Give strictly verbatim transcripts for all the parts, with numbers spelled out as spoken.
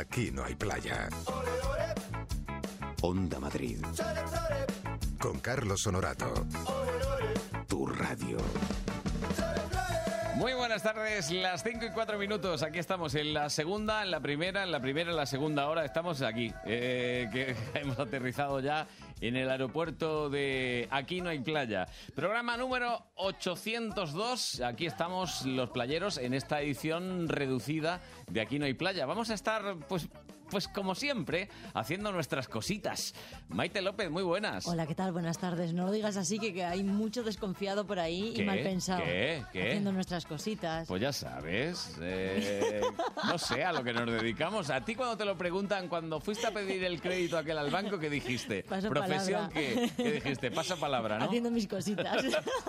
Aquí no hay playa. Onda Madrid. Con Carlos Honorato. Tu radio. Muy buenas tardes, las cinco y cuatro minutos. Aquí estamos en la segunda, en la primera, en la primera, en la segunda hora. Estamos aquí, eh, que hemos aterrizado ya en el aeropuerto de Aquí no hay playa. Programa número ochocientos dos. Aquí estamos los playeros en esta edición reducida de Aquí no hay playa. Vamos a estar, pues... Pues como siempre, haciendo nuestras cositas. Maite López, muy buenas. Hola, ¿qué tal? Buenas tardes. No lo digas así, que, que hay mucho desconfiado por ahí ¿Qué? y mal pensado. ¿Qué? ¿Qué? Haciendo nuestras cositas. Pues ya sabes, eh, no sé, a lo que nos dedicamos. A ti cuando te lo preguntan, cuando fuiste a pedir el crédito aquel al banco, ¿qué dijiste? Paso ¿Profesión palabra. qué? ¿Qué dijiste? Pasa palabra, ¿no? Haciendo mis cositas.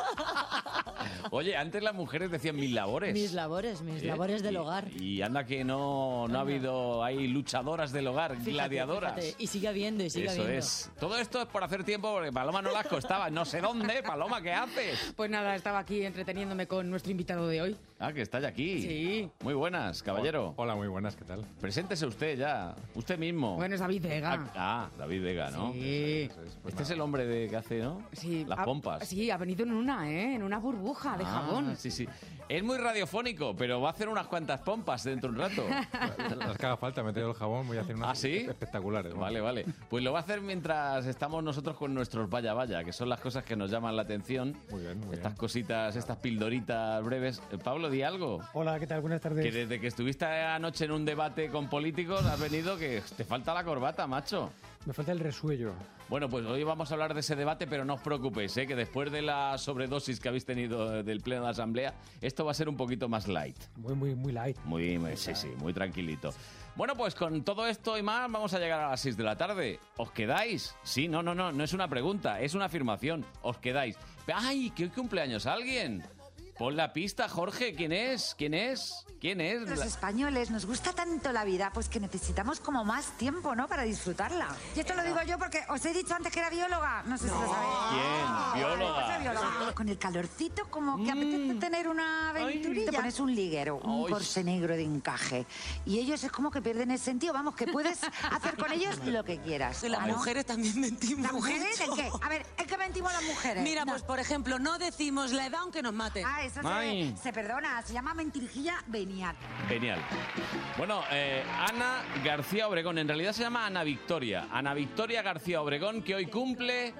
Oye, antes las mujeres decían mis labores. Mis labores, mis ¿Eh? labores del y, hogar. Y anda que no, no ha habido, hay luchadoras del hogar, Fíjate, gladiadoras. fíjate. Y sigue habiendo, y sigue Eso habiendo. es. Todo esto es por hacer tiempo, porque Paloma Nolasco estaba no sé dónde. Paloma, ¿qué haces? Pues nada, estaba aquí entreteniéndome con nuestro invitado de hoy. Ah, que está ya aquí. Sí. Muy buenas, caballero. Hola, muy buenas, ¿qué tal? Preséntese usted ya, usted mismo. Bueno, es David Vega. Ah, ah, David Vega, ¿no? Sí. Eso es, pues Este es nada. el hombre de que hace, ¿no? Sí, Las ha- pompas. Sí, ha venido en una, ¿eh? En una burbuja de Ah, jabón. Sí, sí. Es muy radiofónico, pero va a hacer unas cuantas pompas dentro de un rato. Las que haga falta, me he traído el jabón, voy a hacer unas ¿Ah, sí? espectaculares. Vale, vale. Pues lo va a hacer mientras estamos nosotros con nuestros vaya vaya, que son las cosas que nos llaman la atención. Muy bien, muy Estas bien. cositas, estas pildoritas breves. Eh, Pablo, di algo. Hola, ¿qué tal? Buenas tardes. Que desde que estuviste anoche en un debate con políticos has venido que te falta la corbata, macho. Me falta el resuello. Bueno, pues hoy vamos a hablar de ese debate, pero no os preocupéis, ¿eh? Que después de la sobredosis que habéis tenido del pleno de la Asamblea, esto va a ser un poquito más light. Muy, muy, muy light. Muy, muy- sí, sí, muy tranquilito. Bueno, pues con todo esto y más vamos a llegar a las seis de la tarde. ¿Os quedáis? Sí, no, no, no, no es una pregunta, es una afirmación. ¿Os quedáis? ¡Ay, qué cumpleaños alguien! Pon la pista, Jorge. ¿Quién es? ¿Quién es? ¿Quién es? Los La- españoles nos gusta tanto la vida, pues que necesitamos como más tiempo, ¿no? Para disfrutarla. Y esto lo digo yo porque os he dicho antes que era bióloga. No sé si lo sabéis. ¿Quién? ¿Bióloga? Pues soy bióloga. Con el calorcito, como que apetece tener una aventurilla. Te pones un liguero, un Ay. corsé negro de encaje. Y ellos es como que pierden el sentido. Vamos, que puedes hacer con ellos lo que quieras. Las ¿Ah, no? mujeres también mentimos. ¿Las mujeres? mucho. ¿En qué? A ver, ¿en qué mentimos las mujeres? Mira, No. pues por ejemplo, no decimos la edad aunque nos maten. Ah, eso Ay. se, se perdona. Se llama mentirijilla venial. Genial. Bueno, eh, Ana García Obregón. En realidad se llama Ana Victoria. Ana Victoria García Obregón, que hoy cumple...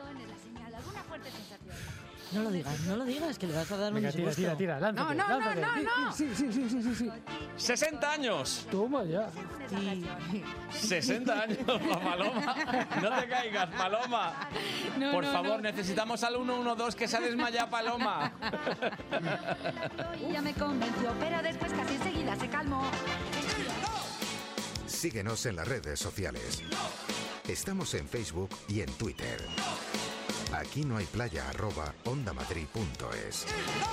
No lo digas, no lo digas, que le vas a dar un Venga, tira, disgusto. tira, tira, lánzate, No, no, no, lánzate. no, no. Sí, sí, sí, sí, sí, sí. ¡sesenta años! Toma ya. sesenta años, Paloma. No te caigas, Paloma. No, Por no, favor, no. necesitamos al uno uno dos que se ha desmayado Paloma. Ya me convenció, pero después casi enseguida se calmó. Síguenos en las redes sociales. Estamos en Facebook y en Twitter. Aquí no hay playa arroba ondamadrid punto es.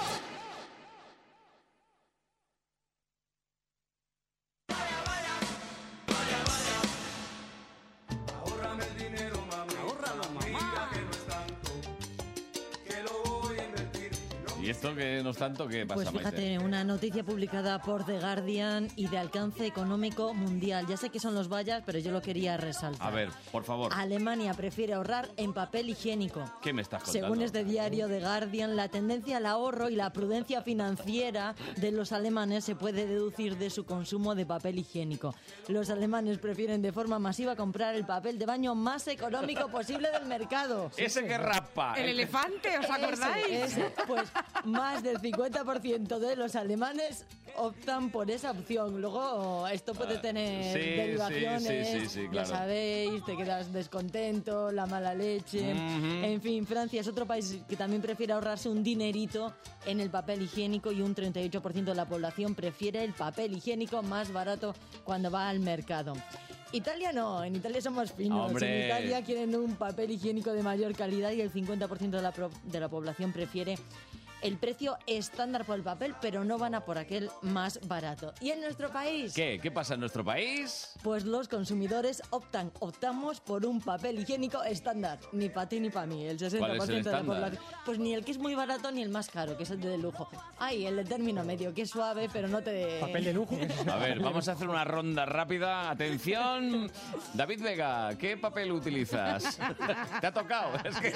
¿Y esto que no es tanto? ¿Qué pasa, Pues fíjate, Maite? una noticia publicada por The Guardian y de alcance económico mundial. Ya sé que son los vallas, pero yo lo quería resaltar. A ver, por favor, Alemania prefiere ahorrar en papel higiénico. ¿qué me estás contando? Según este diario The Guardian, la tendencia al ahorro y la prudencia financiera de los alemanes se puede deducir de su consumo de papel higiénico. Los alemanes prefieren de forma masiva comprar el papel de baño más económico posible del mercado. Ese que rapa. El elefante, ¿os acordáis? Ese, ese. Pues más del cincuenta por ciento de los alemanes optan por esa opción. Luego esto puede tener sí, derivaciones, sí, sí, sí, ya claro. sabéis, te quedas descontento, la mala leche. Ujú. En fin, Francia es otro país que también prefiere ahorrarse un dinerito en el papel higiénico y un treinta y ocho por ciento de la población prefiere el papel higiénico más barato cuando va al mercado. Italia no, en Italia somos finos. Hombre. En Italia quieren un papel higiénico de mayor calidad y el cincuenta por ciento de la, pro- de la población prefiere el precio estándar por el papel, pero no van a por aquel más barato. ¿Y en nuestro país? ¿Qué? ¿Qué pasa en nuestro país? Pues los consumidores optan, optamos por un papel higiénico estándar. Ni para ti ni para mí, el sesenta por ciento ¿Cuál es el de la estándar? población. Pues ni el que es muy barato ni el más caro, que es el de lujo. Ay, el de término medio, que es suave, pero no te... Papel de lujo. A ver, vamos a hacer una ronda rápida. Atención. David Vega, ¿qué papel utilizas? ¿Te ha tocado? Es que...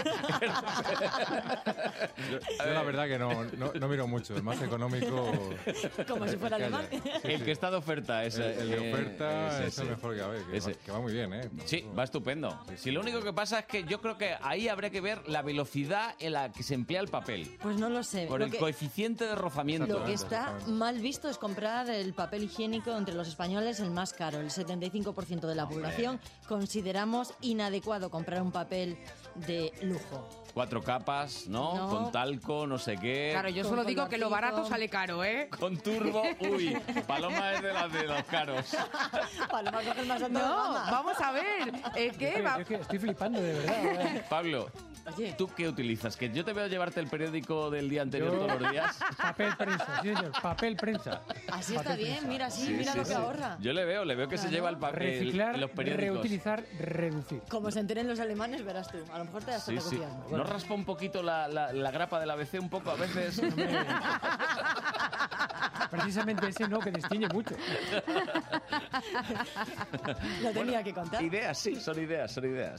Yo, yo la verdad que no, no, no miro mucho. El más económico... Como si fuera que haya. alemán. El que está de oferta. Es, El, el de eh, oferta es es el ese. mejor que va, que, Ese. va, que va muy bien, ¿eh? Sí, va estupendo. Si lo único que pasa es que yo creo que ahí habría que ver la velocidad en la que se emplea el papel. Pues no lo sé. Por Lo el que- coeficiente de rozamiento. Lo que está mal visto es comprar el papel higiénico entre los españoles el más caro. El setenta y cinco por ciento de la población consideramos inadecuado comprar un papel de lujo. Cuatro capas, ¿no? No. Con talco, no sé qué. Claro, yo Con solo digo que lo colorcito. barato sale caro, ¿eh? Con turbo, uy, Paloma es de las de los caros. Paloma coge el más alto de No, gama. vamos a ver. ¿eh, ¿Qué? Yo Va- es que estoy flipando, de verdad. ¿eh? Pablo, Oye. ¿tú qué utilizas? Que yo te veo llevarte el periódico del día anterior Yo- todos los días. Papel prensa, sí, señor. Papel prensa. Así está Papel bien, prensa. mira, sí, Sí, mira sí, lo que sí. ahorra. Yo le veo, le veo que se Claro. lleva el papel, Reciclar, los periódicos. reutilizar, reducir. Como se enteren los alemanes, verás tú. A lo mejor te das Sí, tanta sí. confianza. ¿No raspa un poquito la, la, la grapa del A B C un poco a veces? Precisamente ese no, que distingue mucho. Lo tenía que contar. Ideas, sí, son ideas, son ideas.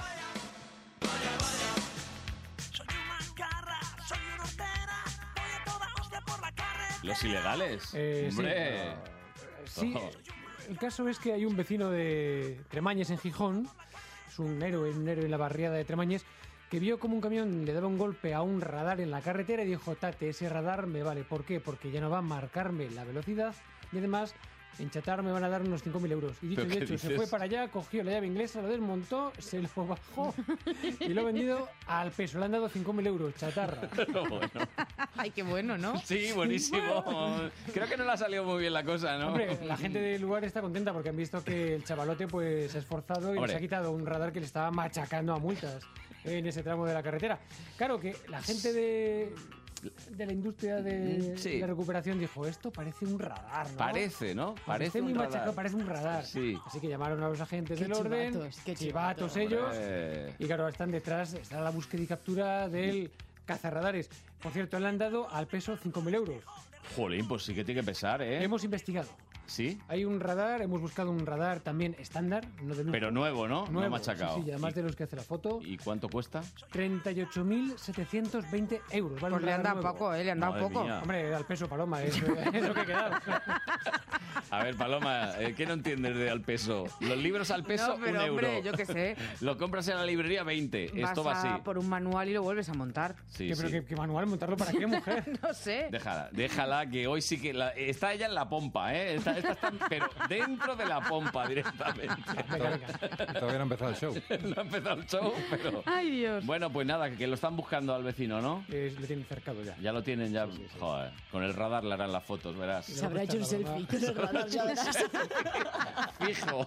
Los ilegales. Eh, sí. Hombre. Sí, Oh. el caso es que hay un vecino de Tremañes en Gijón, es un héroe, un héroe en la barriada de Tremañes, que vio como un camión le daba un golpe a un radar en la carretera y dijo, tate, ese radar me vale. ¿Por qué? Porque ya no va a marcarme la velocidad y además en Chatar me van a dar unos cinco mil euros. Y dicho ¿Pero y qué hecho, se dices? fue para allá, cogió la llave inglesa, lo desmontó, se lo bajó y lo ha vendido al peso. Le han dado cinco mil euros, chatarra. Pero bueno. Ay, qué bueno, ¿no? Sí, buenísimo. Creo que no le ha salido muy bien la cosa, ¿no? Hombre, la gente del lugar está contenta porque han visto que el chavalote pues se ha esforzado y Hombre. les ha quitado un radar que le estaba machacando a multas en ese tramo de la carretera. Claro que la gente de, de la industria de Sí. la recuperación dijo, esto parece un radar, ¿no? Parece, ¿no? Pues Parece esté un muy radar. machacado, parece un radar. Sí. Así que llamaron a los agentes Qué del orden, chivatos, qué chivatos chivatos. ellos, Hombre. y claro, están detrás, está la búsqueda y captura del cazarradares. Por cierto, le han dado al peso cinco mil euros. Jolín, pues sí que tiene que pesar, ¿eh? Hemos investigado. Sí, Hay un radar, hemos buscado un radar también estándar, no de lujo. pero nuevo, ¿no? Nuevo, No machacado. Sí, sí, además ¿Y- de los que hace la foto, ¿Y cuánto cuesta? treinta y ocho mil setecientos veinte euros. Vale, Pues un le han radar dado nuevo. poco, ¿eh? Le han dado Madre poco. mía. Hombre, al peso, Paloma, es, es lo que he quedado. A ver, Paloma, eh, ¿qué no entiendes de al peso? Los libros al peso, No, pero un euro. hombre, yo qué sé. Lo compras en la librería, veinte. Esto va Vas a así. por un manual y lo vuelves a montar. Sí, ¿Qué, pero sí. qué, qué manual montarlo para qué, mujer? No sé. Déjala, déjala, que hoy sí que... la- está ella en la pompa, ¿eh? Está, esta está, pero dentro de la pompa directamente. Venga, venga. Todavía no ha empezado el show. No ha empezado el show, pero... Ay, Dios. Bueno, pues nada, que lo están buscando al vecino, ¿no? Eh, lo tienen cercado ya. Ya lo tienen, ya... Joder, con el radar le harán las fotos, verás. Se habrá hecho un selfie con el radar, ya verás. Fijo.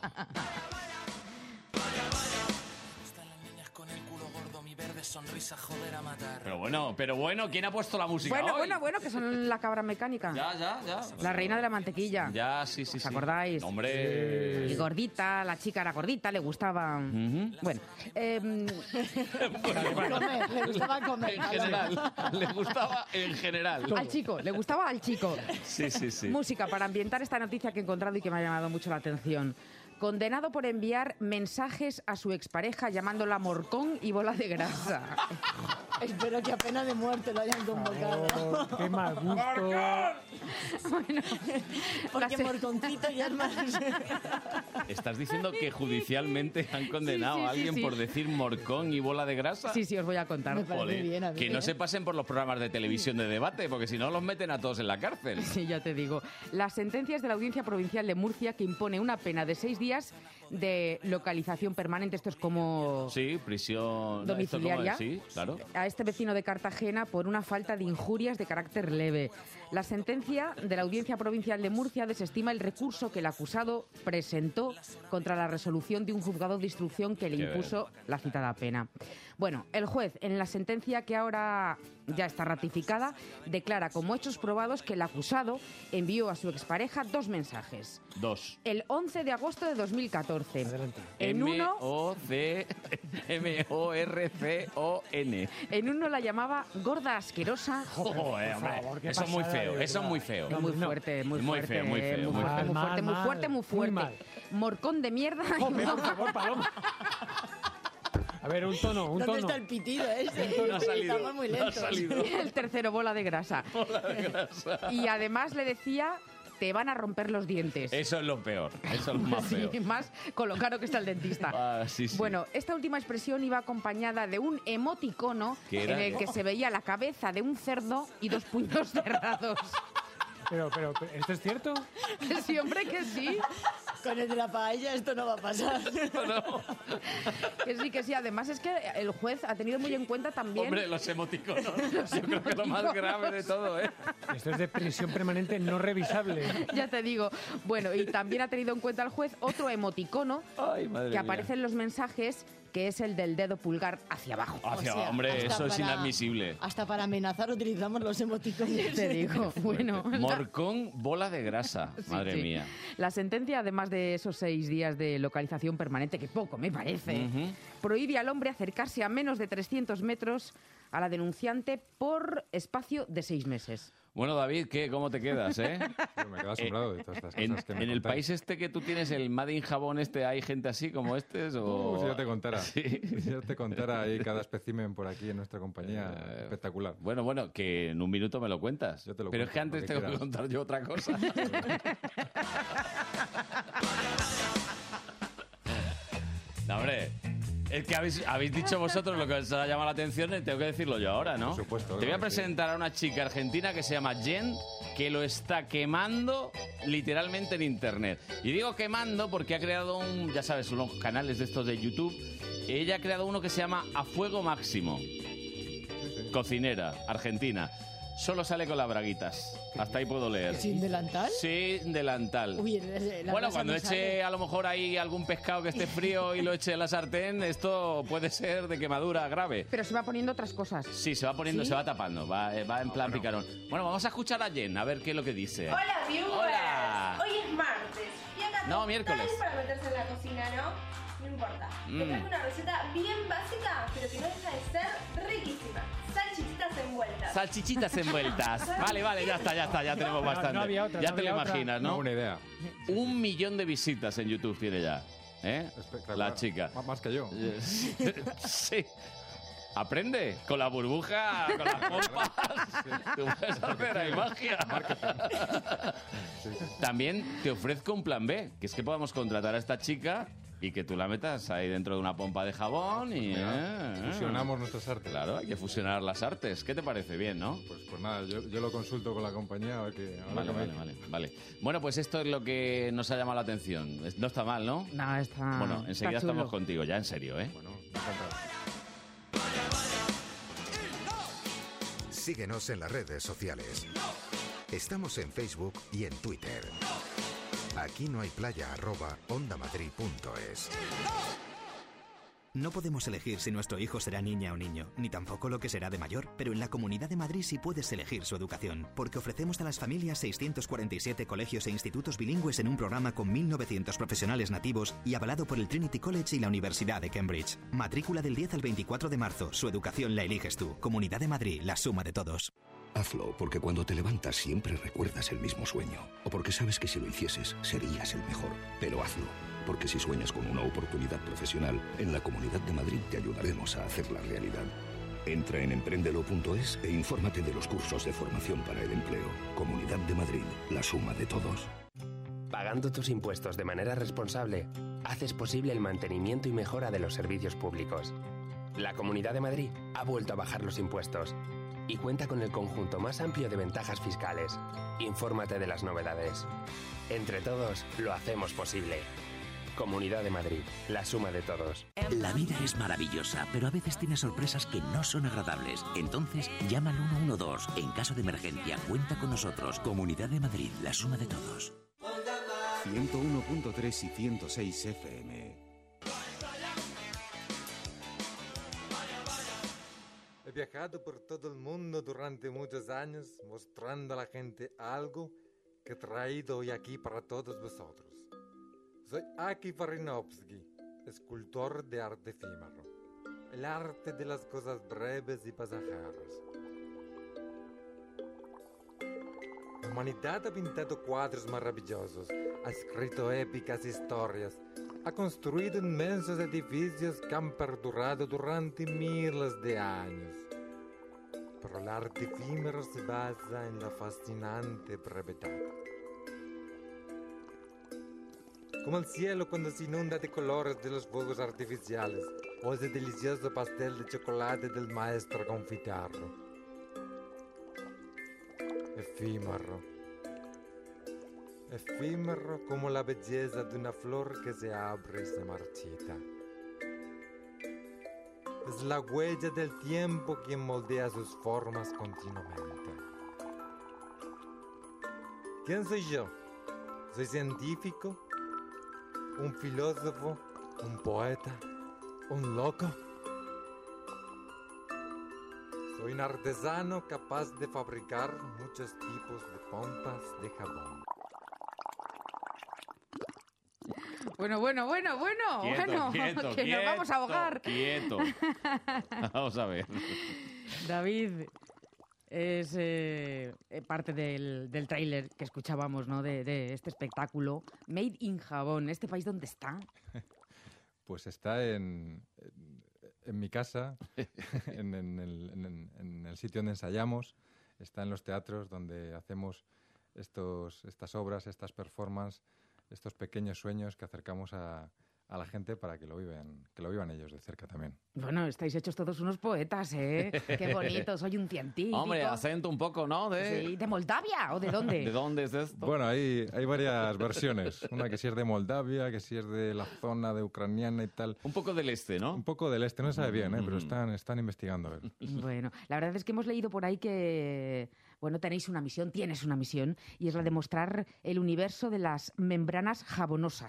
Pero bueno, pero bueno, ¿quién ha puesto la música Bueno, hoy? bueno, bueno, que son la cabra mecánica. Ya, ya, ya. La reina de la mantequilla. Ya, sí, sí, ¿Os sí. acordáis? Hombre. Y gordita, la chica era gordita, le gustaba... Bueno, em, Comer, le gustaba comer. En general, le gustaba en general. al chico, le gustaba al chico. Sí, sí, sí. Música para ambientar esta noticia que he encontrado y que me ha llamado mucho la atención. Condenado por enviar mensajes a su expareja llamándola morcón y bola de grasa. Espero que a pena de muerte lo hayan convocado. Oh, qué mal gusto. Porque morconcito ya es más... ¿Estás diciendo que judicialmente han condenado Sí, sí, a sí, alguien sí. por decir morcón y bola de grasa? Sí, sí, os voy a contar. Me parece Joder, bien a mí, que no ¿eh? se pasen por los programas de televisión de debate, porque si no los meten a todos en la cárcel. Sí, ya te digo. Las sentencias de la Audiencia Provincial de Murcia que impone una pena de seis días de localización permanente, esto es como Sí, prisión domiciliaria, esto como- sí, claro. a este vecino de Cartagena por una falta de injurias de carácter leve. La sentencia de la Audiencia Provincial de Murcia desestima el recurso que el acusado presentó contra la resolución de un juzgado de instrucción que le Qué impuso la citada pena. Bueno, el juez, en la sentencia que ahora ya está ratificada, declara como hechos probados que el acusado envió a su expareja dos mensajes. Dos. El once de agosto de dos mil catorce. En M uno, O C M O R C O N. en uno la llamaba gorda asquerosa. Joder, hombre, favor, qué eso es muy pasada, feo, de eso es verdad. muy feo. Muy fuerte, muy, Muy fuerte. feo, muy eh, feo, Muy muy fuerte, feo. muy fuerte, muy Mal, fuerte, muy mal, fuerte. muy mal. Morcón de mierda. y Joder, no- por favor, Paloma. A ver, un tono, un ¿Dónde tono. está el pitido ese? No ha salido, Estamos muy no ha lentos. salido. El tercero, bola de grasa. Y además le decía, te van a romper los dientes. Eso es lo peor, eso es lo más Sí, feo. más con lo caro que está el dentista. Ah, sí, sí. Bueno, esta última expresión iba acompañada de un emoticono ¿Qué era? en el que se veía la cabeza de un cerdo y dos puños cerrados. Pero, pero, pero, ¿esto es cierto? Sí, hombre, que sí. Con el de la paella esto no va a pasar. Que sí, que sí. Además es que el juez ha tenido muy en cuenta también... Hombre, los emoticonos. Yo creo que es lo más grave de todo, ¿eh? Esto es de prisión permanente no revisable. Ya te digo. Bueno, y también ha tenido en cuenta el juez otro emoticono Ay, madre que mía. aparece en los mensajes, que es el del dedo pulgar hacia abajo. Hacia, O sea, hombre, hasta eso es para- inadmisible. Hasta para amenazar utilizamos los emoticones. Te digo, bueno. Morcón, bola de grasa. Sí, Madre sí. mía. La sentencia, además de esos seis días de localización permanente, que poco me parece, Ujú. prohíbe al hombre acercarse a menos de trescientos metros a la denunciante por espacio de seis meses. Bueno, David, ¿qué? ¿Cómo te quedas, eh? Pero me quedo asombrado de todas estas cosas En, que me en el contáis. país este que tú tienes, el Made in Jabón este, ¿hay gente así como este? O... Uh, si yo te contara. Sí. Si yo te contara ahí cada espécimen por aquí en nuestra compañía, Eh, espectacular. Bueno, bueno, que en un minuto me lo cuentas. Yo te lo Pero es cuento, que antes lo que tengo que quieras. contar yo otra cosa. No, hombre, es que habéis, habéis dicho vosotros lo que os ha llamado la atención y tengo que decirlo yo ahora, ¿no? Por supuesto, Te voy a claro que sí. presentar a una chica argentina que se llama Jen, que lo está quemando literalmente en internet. Y digo quemando porque ha creado un, ya sabes, unos canales de estos de YouTube. Ella ha creado uno que se llama A Fuego Máximo. Cocinera, argentina. Solo sale con las braguitas. Hasta ahí puedo leer. ¿Sin delantal? Sí, delantal. Uy, el- la Bueno, grasa cuando no eche sale. a lo mejor ahí algún pescado que esté frío y lo eche en la sartén, esto puede ser de quemadura grave. Pero se va poniendo otras cosas. Sí, se va poniendo, ¿Sí? se va tapando, va, eh, va en plan picarón. Bueno, vamos a escuchar a Jen, a ver qué es lo que dice. Hola, viewers. Hola. Hoy es martes. Y acá No, total miércoles. para meterse en la cocina, ¿no? No importa. Mm. Te traigo una receta bien básica, pero que no deja de ser riquísima. Salchichitas envueltas. Salchichitas envueltas. Vale, vale, ya está, ya está, ya tenemos No, no bastante. había otra, ya no te lo había otra. imaginas, No, ¿no? una idea. Un millón de visitas en YouTube tiene ya. ¿Eh? Espectacular. La chica. M- Más que yo. Sí. Aprende con la burbuja, con las pompas. Tú puedes hacer ahí magia. También te ofrezco un plan B, que es que podamos contratar a esta chica y que tú la metas ahí dentro de una pompa de jabón y... Mira, eh, fusionamos nuestras artes. Claro, hay que fusionar las artes. ¿Qué te parece? Bien, ¿no? Pues, pues nada, yo, yo lo consulto con la compañía a ver qué. a ver Vale, qué me vale, dice. vale, vale. Bueno, pues esto es lo que nos ha llamado la atención. Es- No está mal, ¿no? No, está. Bueno, enseguida está chulo. estamos contigo, ya en serio, ¿eh? Bueno, encantado. Síguenos en las redes sociales. Estamos en Facebook y en Twitter. Aquí no hay playa arroba ondamadrid punto es. No podemos elegir si nuestro hijo será niña o niño, ni tampoco lo que será de mayor, pero en la Comunidad de Madrid sí puedes elegir su educación, porque ofrecemos a las familias seiscientos cuarenta y siete colegios e institutos bilingües en un programa con mil novecientos profesionales nativos y avalado por el Trinity College y la Universidad de Cambridge. Matrícula del diez al veinticuatro de marzo, su educación la eliges tú. Comunidad de Madrid, la suma de todos. Hazlo porque cuando te levantas siempre recuerdas el mismo sueño. O porque sabes que si lo hicieses serías el mejor. Pero hazlo. Porque si sueñas con una oportunidad profesional, en la Comunidad de Madrid te ayudaremos a hacerla realidad. Entra en emprendelo punto es e infórmate de los cursos de formación para el empleo. Comunidad de Madrid, la suma de todos. Pagando tus impuestos de manera responsable, haces posible el mantenimiento y mejora de los servicios públicos. La Comunidad de Madrid ha vuelto a bajar los impuestos y cuenta con el conjunto más amplio de ventajas fiscales. Infórmate de las novedades. Entre todos, lo hacemos posible. Comunidad de Madrid, la suma de todos. La vida es maravillosa, pero a veces tiene sorpresas que no son agradables. Entonces, llama al uno uno dos. En caso de emergencia, cuenta con nosotros. Comunidad de Madrid, la suma de todos. ciento uno punto tres y ciento seis F M. He viajado por todo el mundo durante muchos años, mostrando a la gente algo que he traído hoy aquí para todos vosotros. Soy Aki Varinovsky, escultor de arte efímero, el arte de las cosas breves y pasajeras. La humanidad ha pintado cuadros maravillosos, ha escrito épicas historias, ha construido inmensos edificios que han perdurado durante miles de años. Pero el arte efímero se basa en la fascinante brevedad. Como el cielo cuando se inunda de colores de los fuegos artificiales, o ese delicioso pastel de chocolate del maestro confiterno. Efímero. Efímero como la belleza de una flor que se abre y se marchita. Es la huella del tiempo quien moldea sus formas continuamente. ¿Quién soy yo? ¿Soy científico? ¿Un filósofo? ¿Un poeta? ¿Un loco? Soy un artesano capaz de fabricar muchos tipos de pompas de jabón. Bueno, bueno, bueno, bueno, Quieto, bueno, quieto, que quieto, nos vamos a ahogar. Quieto. Vamos a ver. David, es eh, parte del, del tráiler que escuchábamos, ¿no? De, de este espectáculo. Made in Jabón. ¿Este país dónde está? Pues está en, en, en mi casa, en, en, el, en, en el sitio donde ensayamos. Está en los teatros donde hacemos estos, estas obras, estas performances, estos pequeños sueños que acercamos a, a la gente para que lo viven, que lo vivan ellos de cerca también. Bueno, estáis hechos todos unos poetas, ¿eh? Qué bonito, soy un científico. Hombre, acento un poco, ¿no? De... Sí, ¿de Moldavia o de dónde? ¿De dónde es esto? Bueno, hay, hay varias versiones. Una que sí es de Moldavia, que sí es de la zona de ucraniana y tal. Un poco del este, ¿no? Un poco del este, no se sabe bien, ¿eh? Pero están, están investigando. A ver. Bueno, la verdad es que hemos leído por ahí que, bueno, tenéis una misión, tienes una misión, y es la de mostrar el universo de las membranas jabonosas.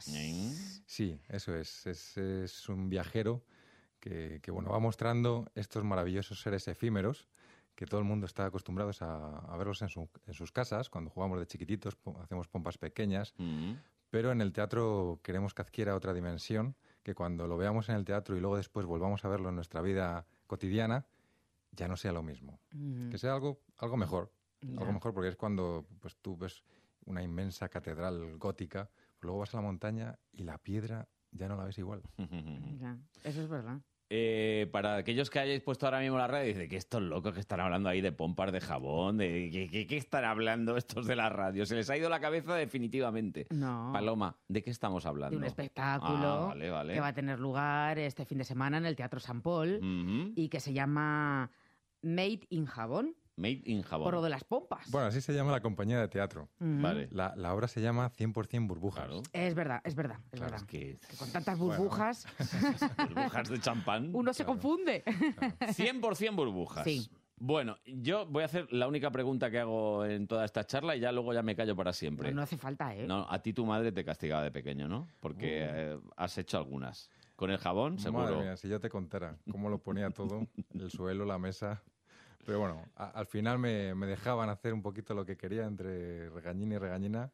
Sí, eso es. Es, es un viajero que, que, bueno, va mostrando estos maravillosos seres efímeros que todo el mundo está acostumbrado a, a verlos en, su, en sus casas. Cuando jugamos de chiquititos hacemos pompas pequeñas, mm. pero en el teatro queremos que adquiera otra dimensión, que cuando lo veamos en el teatro y luego después volvamos a verlo en nuestra vida cotidiana, ya no sea lo mismo. Mm. Que sea algo, algo mejor. Yeah. Algo mejor, porque es cuando pues, tú ves una inmensa catedral gótica, pues luego vas a la montaña y la piedra ya no la ves igual. Ya, eso es verdad. Eh, para aquellos que hayáis puesto ahora mismo la radio y dicen que estos locos que están hablando ahí de pompas de jabón, de ¿qué, qué, qué están hablando estos de la radio? Se les ha ido la cabeza definitivamente. No. Paloma, ¿de qué estamos hablando? De un espectáculo ah, vale, vale. que va a tener lugar este fin de semana en el Teatro San Paul uh-huh. y que se llama Made in Jabón. Made in Jabón. Por lo de las pompas. Bueno, así se llama la compañía de teatro. Uh-huh. Vale. La, la obra se llama cien por ciento burbujas. Claro. Es verdad, es verdad, es claro, verdad. Es que... que con tantas burbujas... Bueno. Burbujas de champán. Uno claro. se confunde. Claro. cien por ciento burbujas. Sí. Bueno, yo voy a hacer la única pregunta que hago en toda esta charla y ya luego ya me callo para siempre. No, no hace falta, ¿eh? No, a ti tu madre te castigaba de pequeño, ¿no? Porque uh. eh, has hecho algunas. Con el jabón, seguro. Madre mía, si yo te contara cómo lo ponía todo, el suelo, la mesa... Pero bueno, a, al final me, me dejaban hacer un poquito lo que quería entre regañina y regañina.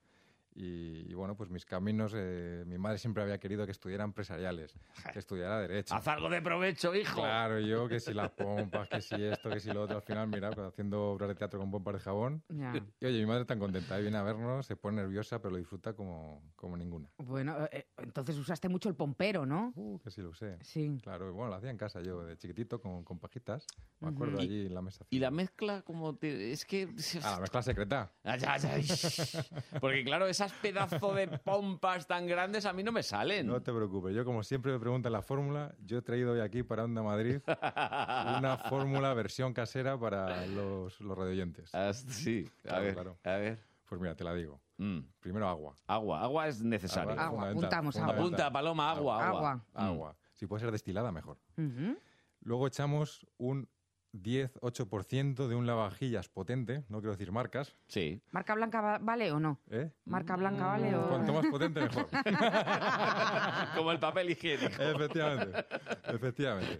Y, y bueno, pues mis caminos, eh, mi madre siempre había querido que estudiara empresariales, que estudiara Derecho. ¡Haz algo de provecho, hijo! Claro, yo que si las pompas, que si esto, que si lo otro. Al final, mira, pues haciendo obras de teatro con pompas de jabón. Ya. Y oye, mi madre tan contenta, viene a vernos, se pone nerviosa, pero lo disfruta como, como ninguna. Bueno, eh, entonces usaste mucho el pompero, ¿no? Uh, que sí lo usé. Sí. Claro, bueno, lo hacía en casa yo, de chiquitito, con, con pajitas. Me acuerdo uh-huh. allí en la mesa. ¿Y la mezcla como te...? Es que... Ah, la mezcla secreta. Ah, ya, ya. Porque claro, esas pedazos de pompas tan grandes a mí no me salen. No te preocupes, yo como siempre me preguntan la fórmula, yo he traído hoy aquí para Onda Madrid una fórmula versión casera para los, los radioyentes. Ah, sí, a claro, ver, claro. a ver. Pues mira, te la digo. Mm. Primero agua. Agua, agua es necesario. Agua, Agua, fundamental, apuntamos, agua. fundamental. Apunta, Paloma, agua, agua. Agua. Agua. Si puede ser destilada, mejor. Ujú. Luego echamos un diez a ocho por ciento de un lavavajillas potente, no quiero decir marcas. Sí. ¿Marca blanca va- vale o no? ¿Eh? ¿Marca blanca vale o...? Cuanto más potente, mejor. Como el papel higiénico. Efectivamente, efectivamente.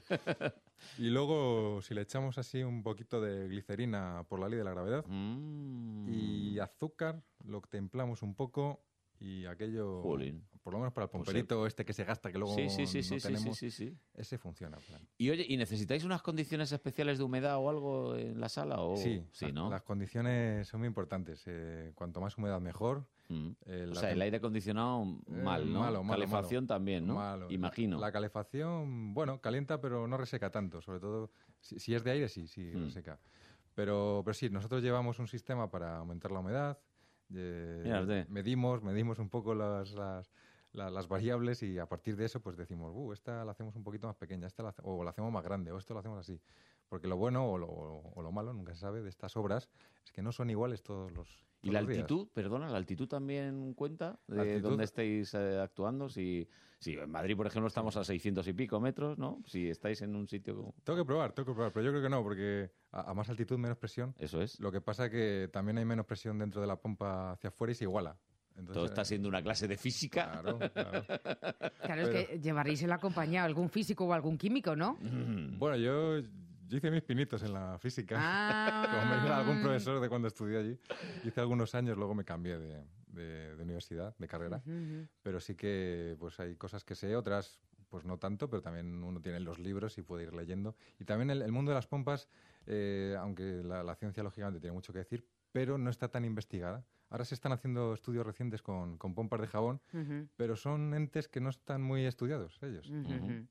Y luego, si le echamos así un poquito de glicerina por la ley de la gravedad Mm. y azúcar, lo templamos un poco y aquello, Jolín. por lo menos para el Pues pomperito este que se gasta, que luego Sí, sí, sí, no sí, sí, tenemos, sí, sí, sí. ese funciona. en plan. Y oye, ¿y necesitáis unas condiciones especiales de humedad o algo en la sala? O... Sí, sí, la- ¿no? las condiciones son muy importantes. Eh, cuanto más humedad, mejor. Mm. Eh, O la sea, el tem- aire acondicionado Eh, mal, ¿no? malo, malo, Calefacción malo. también, ¿no? Malo. Imagino. La, la calefacción, bueno, calienta, pero no reseca tanto. Sobre todo, si, si es de aire, sí, sí, Mm. reseca. Pero, pero sí, nosotros llevamos un sistema para aumentar la humedad. eh, Mírate. medimos, medimos un poco las, las, la- las variables y a partir de eso pues decimos, uh, esta la hacemos un poquito más pequeña, esta la, hace- o la hacemos más grande, o esto lo hacemos así. Porque lo bueno o lo, o lo malo, nunca se sabe, de estas obras es que no son iguales todos los ¿Y todos la los días. altitud? Perdona, ¿la altitud también cuenta? ¿De La altitud- dónde estáis eh, actuando? Si, si en Madrid, por ejemplo, estamos a seiscientos y pico metros, ¿no? Si estáis en un sitio... Tengo que probar, tengo que probar, pero yo creo que no, porque a, a más altitud, menos presión. Eso es. Lo que pasa que también hay menos presión dentro de la pompa hacia afuera y se iguala. Entonces, Todo está siendo una clase de física. Claro, claro. Claro, es que llevaréis en la compañía algún físico o algún químico, ¿no? Bueno, yo, yo hice mis pinitos en la física. Ah. Como me dijo algún profesor de cuando estudié allí. Hice algunos años, luego me cambié de, de- de universidad, de carrera. Ujú, ujú. Pero sí que pues hay cosas que sé, otras pues no tanto, pero también uno tiene los libros y puede ir leyendo. Y también el, el mundo de las pompas, eh, aunque la, la ciencia lógicamente tiene mucho que decir, pero no está tan investigada. Ahora se están haciendo estudios recientes con, con pompas de jabón, Ujú, pero son entes que no están muy estudiados ellos. ujú, ujú.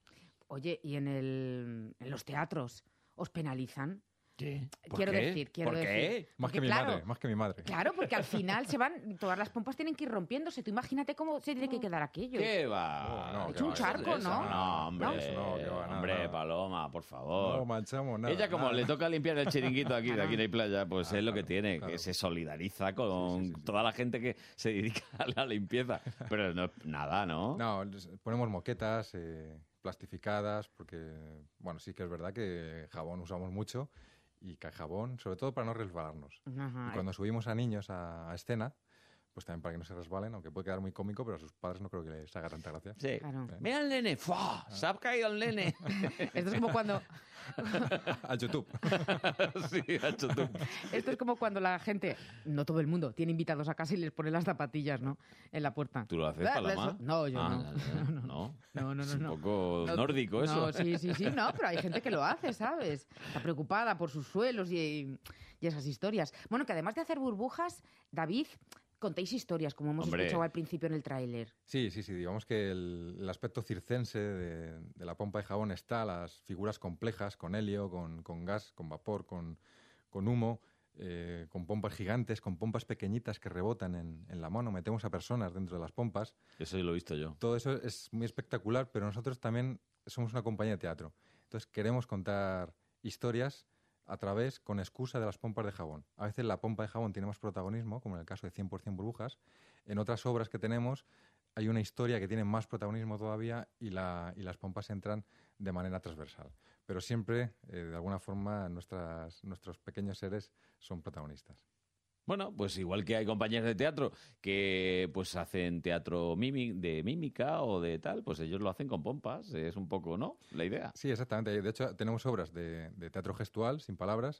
Oye, ¿y en, el, en los teatros os penalizan? ¿Qué? ¿Por Quiero qué? decir, quiero ¿Por qué? decir. Más porque que mi claro, madre, más que mi madre. Claro, porque al final se van, todas las pompas tienen que ir rompiéndose. Tú imagínate cómo se tiene que quedar aquello. ¿Qué va? No, no, Es qué un va, charco, eso, ¿no? No, hombre, ¿No? Eso no, qué va, nada, hombre, nada. Paloma, por favor. No manchamos nada. Ella, como nada. le toca limpiar el chiringuito aquí, de aquí no hay playa, pues Ah, es lo que claro, tiene, claro. que se solidariza con Sí, sí, sí, sí. toda la gente que se dedica a la limpieza. Pero no, nada, ¿no? No, les ponemos moquetas eh, plastificadas, porque, bueno, sí que es verdad que jabón usamos mucho y que jabón, sobre todo para no resbalarnos. Ajá, Y cuando subimos a niños a, a escena, pues también para que no se resbalen, aunque puede quedar muy cómico, pero a sus padres no creo que les haga tanta gracia. Sí. Claro. Eh. Mira el nene, ¡fua! Se ha caído el nene. Esto es como cuando A YouTube. Sí, ha hecho tú. esto es como cuando la gente, no todo el mundo, tiene invitados a casa y les pone las zapatillas, ¿no? En la puerta. ¿Tú lo haces, Ah, Paloma? eso- No, yo Ah, no. no. No, No, no, no, Es un no. poco No, nórdico eso. No, sí, sí, sí, no, pero hay gente que lo hace, ¿sabes? Está preocupada por sus suelos y, y esas historias. Bueno, que además de hacer burbujas, David, contéis historias, como hemos Hombre. escuchado al principio en el tráiler. Sí, sí, sí. Digamos que el, el aspecto circense de, de la pompa de jabón está, las figuras complejas, con helio, con, con gas, con vapor, con, con humo, eh, con pompas gigantes, con pompas pequeñitas que rebotan en, en la mano. Metemos a personas dentro de las pompas. Eso lo he visto yo. Todo eso es muy espectacular, pero nosotros también somos una compañía de teatro. Entonces queremos contar historias a través, con excusa de las pompas de jabón. A veces la pompa de jabón tiene más protagonismo, como en el caso de cien por ciento burbujas. En otras obras que tenemos hay una historia que tiene más protagonismo todavía y, la, y las pompas entran de manera transversal. Pero siempre, eh, de alguna forma, nuestras, nuestros pequeños seres son protagonistas. Bueno, pues igual que hay compañías de teatro que pues hacen teatro mimi- de mímica o de tal, pues ellos lo hacen con pompas. Es un poco, ¿no? La idea. Sí, exactamente. De hecho, tenemos obras de, de teatro gestual, sin palabras,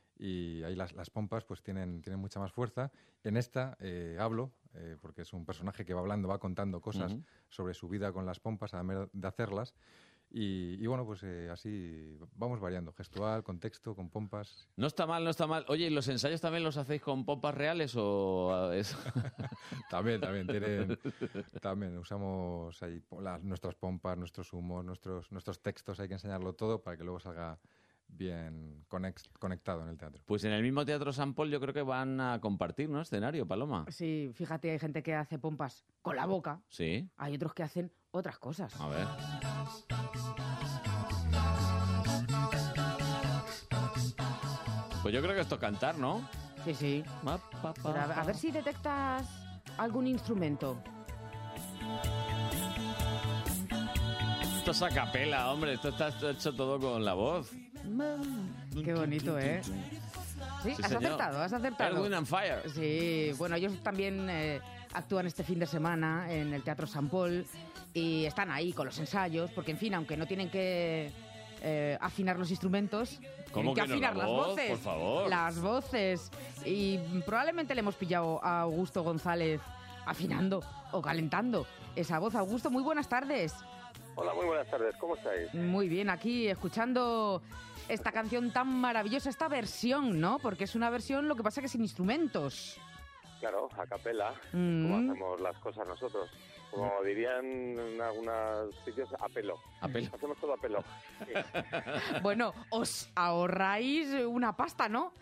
y ahí las, las pompas pues tienen, tienen mucha más fuerza. En esta eh, hablo, eh, porque es un personaje que va hablando, va contando cosas Ujú. sobre su vida con las pompas, además de hacerlas. Y, y bueno, pues eh, así vamos variando, gestual, con texto, con pompas. No está mal, no está mal. Oye, ¿y los ensayos también los hacéis con pompas reales o es...? También, también, tienen, también usamos ahí po- las, nuestras pompas, nuestros humos, nuestros, nuestros textos, hay que enseñarlo todo para que luego salga bien conex- conectado en el teatro. Pues en el mismo Teatro San Paul yo creo que van a compartir, ¿no? Escenario, Paloma. Sí, fíjate, hay gente que hace pompas con la boca, Sí. hay otros que hacen otras cosas. A ver. Pues yo creo que esto es cantar, ¿no? Sí, sí. Pa, pa, pa, Pero a, a ver si detectas algún instrumento. Esto es a capela, hombre. Esto está hecho todo con la voz. Qué bonito, ¿eh? Sí, Sí, has señor. acertado, has acertado. Earth, Wind and Fire. Sí, bueno, ellos también eh, actúan este fin de semana en el Teatro San Paul y están ahí con los ensayos, porque en fin, aunque no tienen que eh, afinar los instrumentos, ¿Cómo tienen que que no? afinar La las voz, voces. por favor. Las voces. Y probablemente le hemos pillado a Augusto González afinando o calentando esa voz. Augusto, muy buenas tardes. Hola, muy buenas tardes, ¿cómo estáis? Muy bien, aquí escuchando esta canción tan maravillosa, esta versión, ¿no? Porque es una versión, lo que pasa que sin instrumentos. Claro, a capela, Mm. como hacemos las cosas nosotros. Como dirían en algunos sitios, a pelo. A pelo. Hacemos todo a pelo. Sí. Bueno, os ahorráis una pasta, ¿no?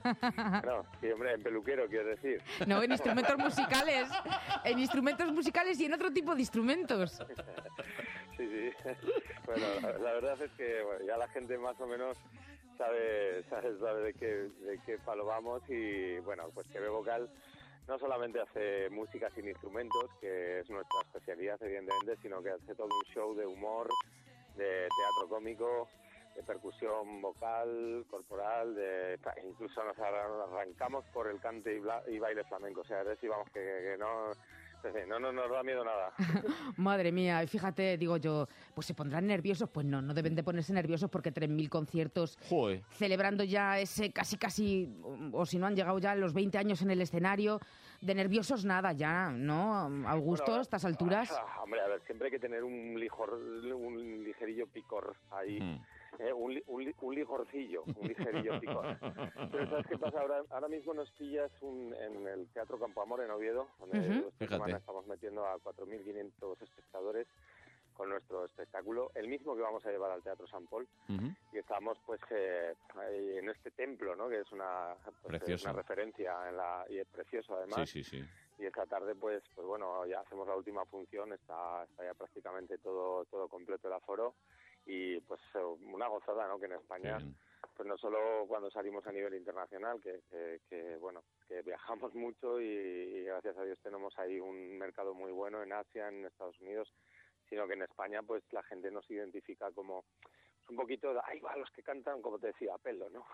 No, sí, hombre, en peluquero, quiero decir. No, en instrumentos musicales. En instrumentos musicales y en otro tipo de instrumentos. Sí, sí. Bueno, la, la verdad es que bueno, ya la gente más o menos sabe, sabe, sabe de, qué, de qué palo vamos y, bueno, pues que B Vocal no solamente hace música sin instrumentos, que es nuestra especialidad, evidentemente, sino que hace todo un show de humor, de teatro cómico, de percusión vocal, corporal, de, incluso nos arrancamos por el cante y, bla, y baile flamenco. O sea, es decir, vamos, que, que no... No, no nos da miedo nada. Madre mía, y fíjate, digo yo, pues se pondrán nerviosos. Pues no, no deben de ponerse nerviosos porque tres mil conciertos Joder. celebrando ya ese casi casi, o si no han llegado ya los veinte años en el escenario, de nerviosos nada ya, ¿no? Augusto, Bueno, a estas alturas. Ah, hombre, a ver, siempre hay que tener un, lijor, un ligerillo picor ahí. Mm. Eh, un, li- un, li- un ligorcillo, un ligerillo picor. Pero ¿sabes qué pasa? Ahora, ahora mismo nos pillas un, en el Teatro Campo Amor en Oviedo, donde Ujú. esta Fíjate. semana estamos metiendo a cuatro mil quinientos espectadores con nuestro espectáculo, el mismo que vamos a llevar al Teatro San Paul. Ujú. Y estamos pues eh, ahí en este templo, ¿no? Que es una, pues, Precioso. una referencia en la, y es precioso además. Sí, sí, sí. Y esta tarde, pues, pues bueno, ya hacemos la última función, está, está ya prácticamente todo, todo completo el aforo y pues eh, una gozada, ¿no? Que en España, pues no solo cuando salimos a nivel internacional, que, que, que, bueno, que viajamos mucho y, y gracias a Dios tenemos ahí un mercado muy bueno en Asia, en Estados Unidos, sino que en España, pues la gente nos identifica como un poquito, de, ahí va los que cantan, como te decía, a pelo, ¿no?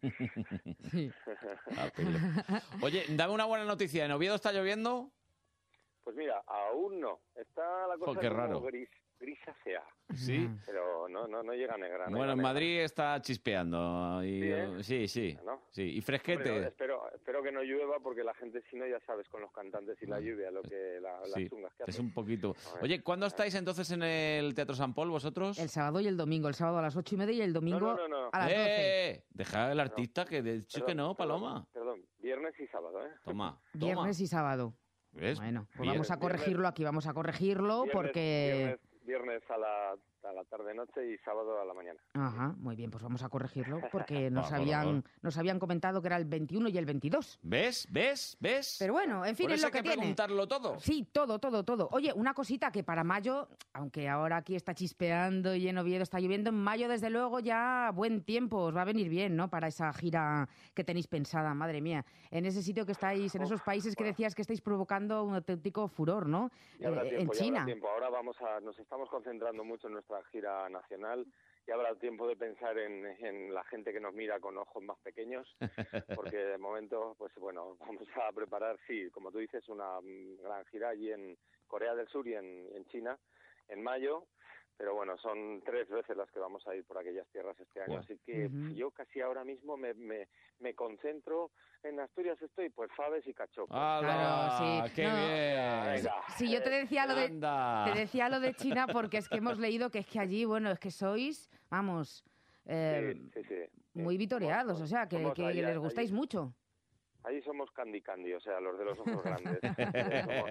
A pelo. Oye, dame una buena noticia. ¿En Oviedo está lloviendo? Pues mira, aún no. Está la cosa Jo, qué como raro. gris, grisácea. Sí. Pero no, no, no llega a negra. no Bueno, llega en negra. Madrid está chispeando. Y, Sí, ¿eh? sí, sí. ¿No? Sí, y fresquete. Hombre, espero, espero que no llueva porque la gente, si no, ya sabes, con los cantantes y la lluvia, lo que la, las Sí, chungas que es hacen. un poquito. A ver. Oye, ¿cuándo estáis entonces en el Teatro San Paul vosotros? El sábado y el domingo. El sábado a las ocho y media y el domingo No, no, no, no. a las doce. ¡Eh! Deja al artista que de hecho que no, Paloma. Perdón, viernes y sábado, ¿eh? Toma, toma. Viernes y sábado. ¿Ves? Bueno, pues Bien. vamos a corregirlo aquí, vamos a corregirlo Viernes- porque... Viernes, viernes a la, a la tarde-noche y sábado a la mañana. Ajá, muy bien, pues vamos a corregirlo porque nos Va, por habían, favor. nos habían comentado que era el veintiuno y el veintidós. ¿Ves? ¿Ves? ¿Ves? Pero bueno, en fin, Por es eso lo hay que, que tiene. preguntarlo todo. Sí, todo, todo, todo. Oye, una cosita que para mayo, aunque ahora aquí está chispeando y en Oviedo está lloviendo, en mayo desde luego ya buen tiempo, os va a venir bien, ¿no? Para esa gira que tenéis pensada, madre mía. En ese sitio que estáis, en esos países que decías que estáis provocando un auténtico furor, ¿no? Y habrá Eh, tiempo, en ya China. habrá tiempo. Ahora vamos a, nos estamos concentrando mucho en nuestra gira nacional y habrá tiempo de pensar en, en la gente que nos mira con ojos más pequeños, porque de momento, pues bueno, vamos a preparar, sí, como tú dices, una mm, gran gira allí en Corea del Sur y en, en China en mayo. Pero bueno, son tres veces las que vamos a ir por aquellas tierras este año, Buah. así que Ujú. yo casi ahora mismo me, me, me concentro en Asturias, estoy pues faves y cachopos. ¡Hala! Claro, sí. ¡Qué No. bien! Venga. Sí, yo te decía lo de Anda. te decía lo de China porque es que hemos leído que es que allí, bueno, es que sois, vamos, eh, Sí, sí, sí. muy vitoreados, o sea, que, Somos que allí- les gustáis allí- mucho. Ahí somos Candy Candy, o sea, los de los ojos grandes. Somos-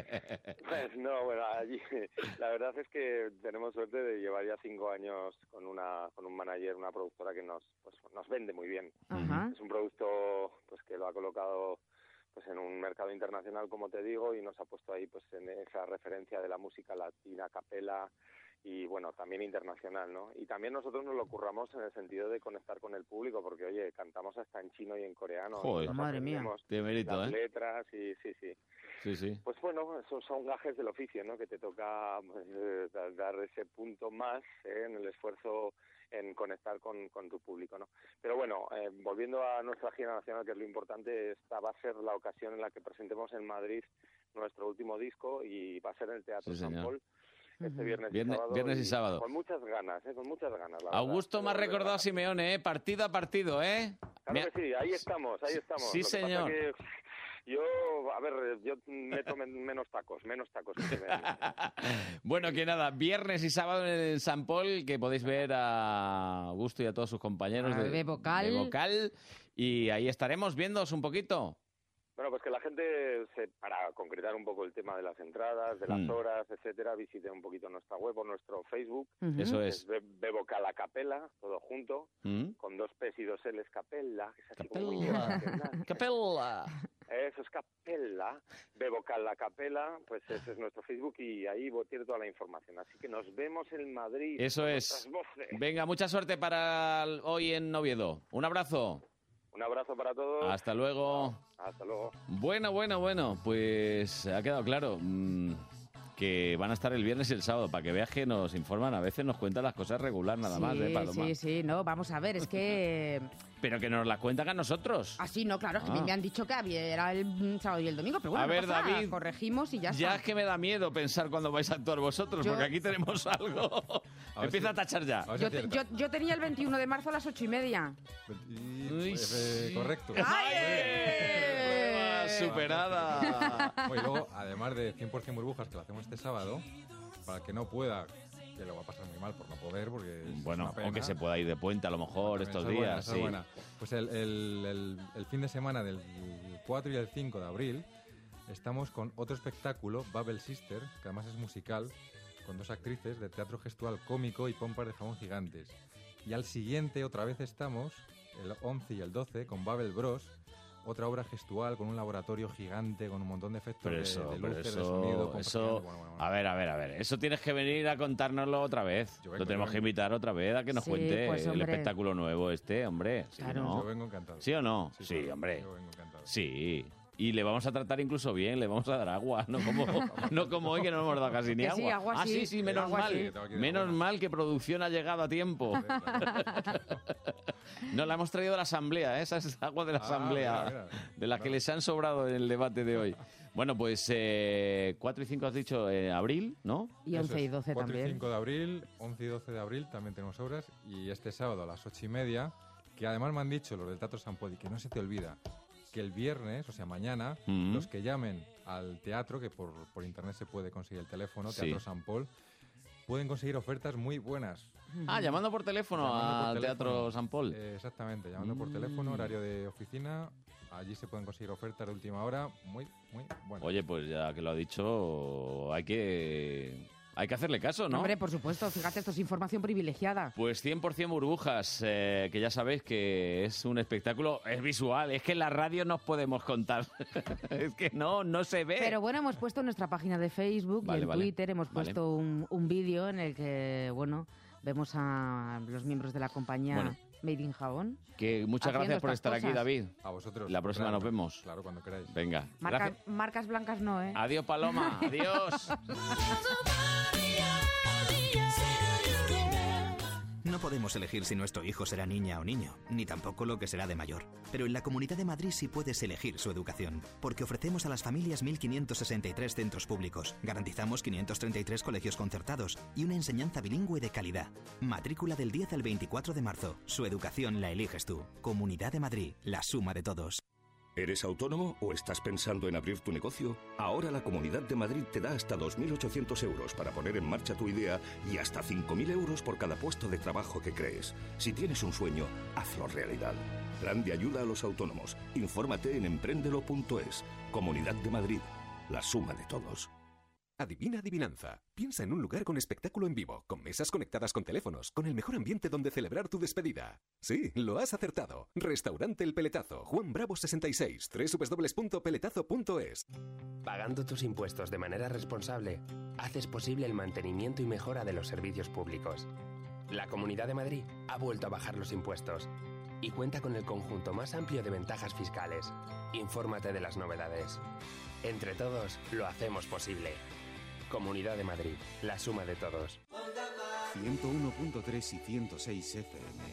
Pues no, bueno, allí la verdad es que tenemos suerte de llevar ya cinco años con una con un manager, una productora que nos pues nos vende muy bien. Ajá. Es un producto pues que lo ha colocado pues en un mercado internacional, como te digo, y nos ha puesto ahí pues en esa referencia de la música latina, a capela y bueno, también internacional, ¿no? Y también nosotros nos lo curramos en el sentido de conectar con el público, porque oye, cantamos hasta en chino y en coreano. Joder, nos madre mía. aprendemos Qué mérito, las ¿eh? letras y sí, sí. Sí, sí. Pues bueno, esos son gajes del oficio, ¿no? Que te toca pues, eh, dar ese punto más ¿eh? en el esfuerzo en conectar con, con tu público, ¿no? Pero bueno, eh, volviendo a nuestra gira nacional, que es lo importante, esta va a ser la ocasión en la que presentemos en Madrid nuestro último disco y va a ser en el Teatro Sí, San señor. Paul este viernes, Viernes- y sábado. viernes y sábado. Con muchas ganas, ¿eh? Con muchas ganas, la Augusto me ha verdad. Pero, recordado a Simeone, ¿eh? Partido a partido, ¿eh? Me ha- Claro que sí, ahí estamos, ahí estamos. Sí, Lo que pasa señor. que yo, a ver, yo meto men- menos tacos, menos tacos. que me- Bueno, que nada, viernes y sábado en el San Paul, que podéis ver a Augusto y a todos sus compañeros A de, de vocal. de vocal, y ahí estaremos viéndoos un poquito. Bueno, pues que la gente, se, para concretar un poco el tema de las entradas, de las Mm. horas, etcétera, visite un poquito nuestra web o nuestro Facebook. Ujú. Eso es. Be- Bebocal a Capella, todo junto, ¿Mm? con dos P's y dos L's, Capella, que es así como muy Capella. internacional. Capella. Eso es Capella, Bebocal a Capella, pues ese es nuestro Facebook y ahí tiene toda la información. Así que nos vemos en Madrid. Eso con es. nuestras voces. Venga, mucha suerte para el- hoy en Oviedo. Un abrazo. Un abrazo para todos. Hasta luego. Hasta luego. Bueno, bueno, bueno, pues ha quedado claro mm, que van a estar el viernes y el sábado, para que veas que nos informan, a veces nos cuentan las cosas regular nada más, ¿eh, Paloma? sí, sí, no, vamos a ver, es que... Pero que nos las cuentan a nosotros. Así, no, claro, es que Ah. me han dicho que había, era el mm, sábado y el domingo, pero bueno, A no ver, pasa nada, David, corregimos y ya, Ya está. es que me da miedo pensar cuando vais a actuar vosotros, Yo- porque aquí tenemos algo. ver Empieza si- a tachar ya. a ver si Yo, acierta. yo- yo tenía el veintiuno de marzo a las ocho y media. Y, eh, correcto. Prueba superada. Oye, luego, además de cien por cien burbujas, que lo hacemos este sábado, para el que no pueda, que lo va a pasar muy mal por no poder, porque es Bueno, una pena. o que se pueda ir de puente a lo mejor estos Esa es buena, días. esa es sí. buena. Pues el, el- el- el fin de semana del cuatro y el cinco de abril estamos con otro espectáculo, Babel Sister, que además es musical, con dos actrices de teatro gestual cómico y pompas de jabón gigantes. Y al siguiente otra vez estamos, el once y el doce, con Babel Bros, otra obra gestual con un laboratorio gigante, con un montón de efectos Pero de- eso, de, pero luces, eso, de sonido. pompas eso, gigantes, bueno, bueno, bueno. a ver, a ver, a ver, eso tienes que venir a contárnoslo otra vez. vengo, Lo tenemos yo que vengo. invitar otra vez a que nos Sí, cuente pues, el hombre. espectáculo nuevo este, hombre. Sí, Claro. ¿no? Yo vengo encantado. ¿Sí o no? Sí, Sí, claro, hombre. yo vengo encantado. Sí. Y le vamos a tratar incluso bien, le vamos a dar agua, no como, no como hoy que no hemos dado casi ni Que agua. sí, agua ah, sí. sí, sí, menos Agua mal. sí. Menos mal que producción ha llegado a tiempo. Nos la hemos traído de la asamblea, ¿eh? Esa es agua de la Ah, asamblea, mira, mira. de la que les han sobrado en el debate de hoy. Bueno, pues eh, cuatro y cinco has dicho eh, abril, ¿no? Y Eso once y es, doce cuatro también. y cinco de abril, once y doce de abril también tenemos obras. Y este sábado a las ocho y media, que además me han dicho los del Teatro San Paul, y que no se te olvida, que el viernes, o sea, mañana, Mm. los que llamen al teatro, que por, por internet se puede conseguir el teléfono, Sí. Teatro San Paul, pueden conseguir ofertas muy buenas. Ah, llamando por teléfono Llamando por al teléfono. Teatro San Paul. Eh, exactamente, llamando por Mm. teléfono, horario de oficina. Allí se pueden conseguir ofertas de última hora muy, muy buenas. Oye, pues ya que lo ha dicho, hay que, hay que hacerle caso, ¿no? Hombre, por supuesto, fíjate, esto es información privilegiada. Pues cien por cien burbujas, eh, que ya sabéis que es un espectáculo, es visual, es que en la radio no os podemos contar. Es que no, no se ve. Pero bueno, hemos puesto en nuestra página de Facebook Vale, y en vale. Twitter hemos Vale. puesto un, un vídeo en el que, bueno, vemos a los miembros de la compañía Bueno. Made in Jabón. Que muchas haciendo gracias por estas estar aquí, cosas. David. A vosotros. La próxima Claro, nos vemos. Claro, cuando queráis. Venga. Marca- Gracias. marcas blancas no, ¿eh? Adiós, Paloma. Adiós. No podemos elegir si nuestro hijo será niña o niño, ni tampoco lo que será de mayor. Pero en la Comunidad de Madrid sí puedes elegir su educación, porque ofrecemos a las familias mil quinientos sesenta y tres centros públicos, garantizamos quinientos treinta y tres colegios concertados y una enseñanza bilingüe de calidad. Matrícula del diez al veinticuatro de marzo. Su educación la eliges tú. Comunidad de Madrid, la suma de todos. ¿Eres autónomo o estás pensando en abrir tu negocio? Ahora la Comunidad de Madrid te da hasta dos mil ochocientos euros para poner en marcha tu idea y hasta cinco mil euros por cada puesto de trabajo que crees. Si tienes un sueño, hazlo realidad. Plan de ayuda a los autónomos. Infórmate en emprendelo punto es. Comunidad de Madrid, la suma de todos. Adivina adivinanza. Piensa en un lugar con espectáculo en vivo, con mesas conectadas con teléfonos, con el mejor ambiente donde celebrar tu despedida. Sí, lo has acertado. Restaurante El Peletazo, Juan Bravo sesenta y seis, doble u doble u doble u punto peletazo punto es. Pagando tus impuestos de manera responsable, haces posible el mantenimiento y mejora de los servicios públicos. La Comunidad de Madrid ha vuelto a bajar los impuestos y cuenta con el conjunto más amplio de ventajas fiscales. Infórmate de las novedades. Entre todos, lo hacemos posible. Comunidad de Madrid, la suma de todos. ciento uno punto tres y ciento seis F M.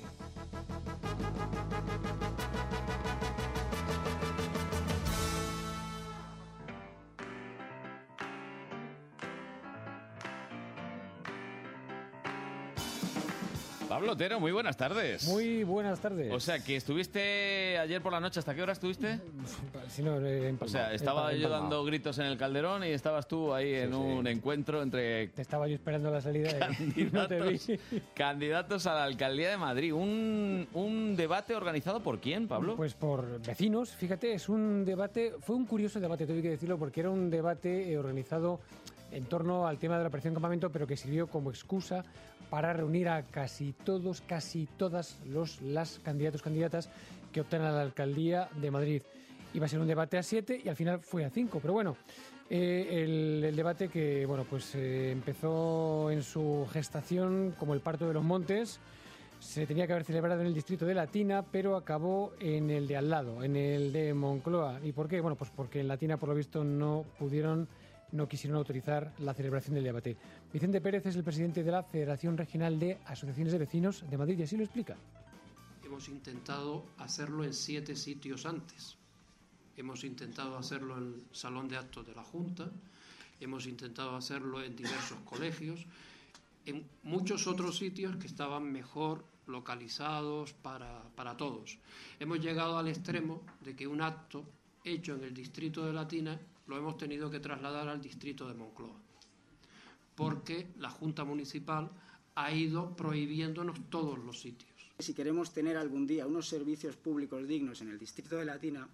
Pablo Otero, muy buenas tardes. Muy buenas tardes. O sea, que estuviste ayer por la noche, ¿hasta qué hora estuviste? Si no, eh, o sea, estaba yo dando gritos en el Calderón y estabas tú ahí en sí, un sí. encuentro entre... Te estaba yo esperando la salida y no te vi. Candidatos a la Alcaldía de Madrid. Un, un debate organizado ¿por quién, Pablo? Pues por vecinos, fíjate, es un debate... Fue un curioso debate, tengo que decirlo, porque era un debate organizado en torno al tema de la operación campamento, pero que sirvió como excusa para reunir a casi todos, casi todas los las candidatos candidatas que optan a la Alcaldía de Madrid. Iba a ser un debate a siete y al final fue a cinco, pero bueno, eh, el, el debate que bueno pues eh, empezó en su gestación como el parto de los montes, se tenía que haber celebrado en el distrito de Latina, pero acabó en el de al lado, en el de Moncloa. ¿Y por qué? Bueno, pues porque en Latina por lo visto no pudieron no quisieron autorizar la celebración del debate. Vicente Pérez es el presidente de la Federación Regional de Asociaciones de Vecinos de Madrid y así lo explica. Hemos intentado hacerlo en siete sitios antes. Hemos intentado hacerlo en el Salón de Actos de la Junta, hemos intentado hacerlo en diversos colegios, en muchos otros sitios que estaban mejor localizados para, para todos. Hemos llegado al extremo de que un acto hecho en el distrito de Latina lo hemos tenido que trasladar al distrito de Moncloa, porque la Junta Municipal ha ido prohibiéndonos todos los sitios. Si queremos tener algún día unos servicios públicos dignos en el distrito de Latina,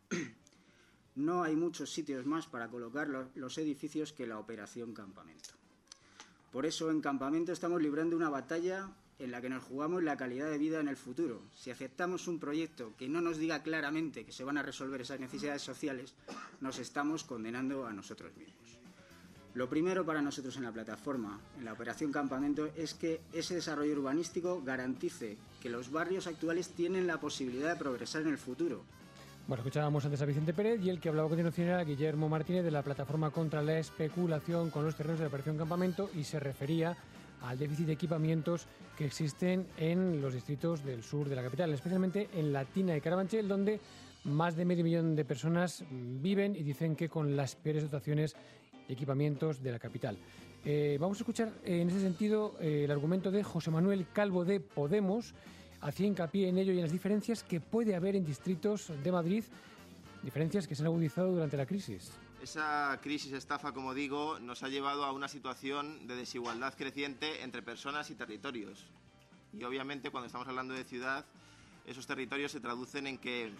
no hay muchos sitios más para colocar los edificios que la operación Campamento. Por eso en Campamento estamos librando una batalla en la que nos jugamos la calidad de vida en el futuro. Si aceptamos un proyecto que no nos diga claramente que se van a resolver esas necesidades sociales, nos estamos condenando a nosotros mismos. Lo primero para nosotros en la plataforma, en la operación Campamento, es que ese desarrollo urbanístico garantice que los barrios actuales tienen la posibilidad de progresar en el futuro. Bueno, escuchábamos antes a Vicente Pérez y el que hablaba a continuación era Guillermo Martínez de la plataforma contra la especulación con los terrenos de la operación Campamento y se refería al déficit de equipamientos que existen en los distritos del sur de la capital, especialmente en Latina y Carabanchel, donde más de medio millón de personas viven y dicen que con las peores dotaciones y equipamientos de la capital. Eh, vamos a escuchar eh, en ese sentido eh, el argumento de José Manuel Calvo de Podemos. Hacía hincapié en ello y en las diferencias que puede haber en distritos de Madrid, diferencias que se han agudizado durante la crisis. Esa crisis estafa, como digo, nos ha llevado a una situación de desigualdad creciente entre personas y territorios. Y obviamente cuando estamos hablando de ciudad, esos territorios se traducen en que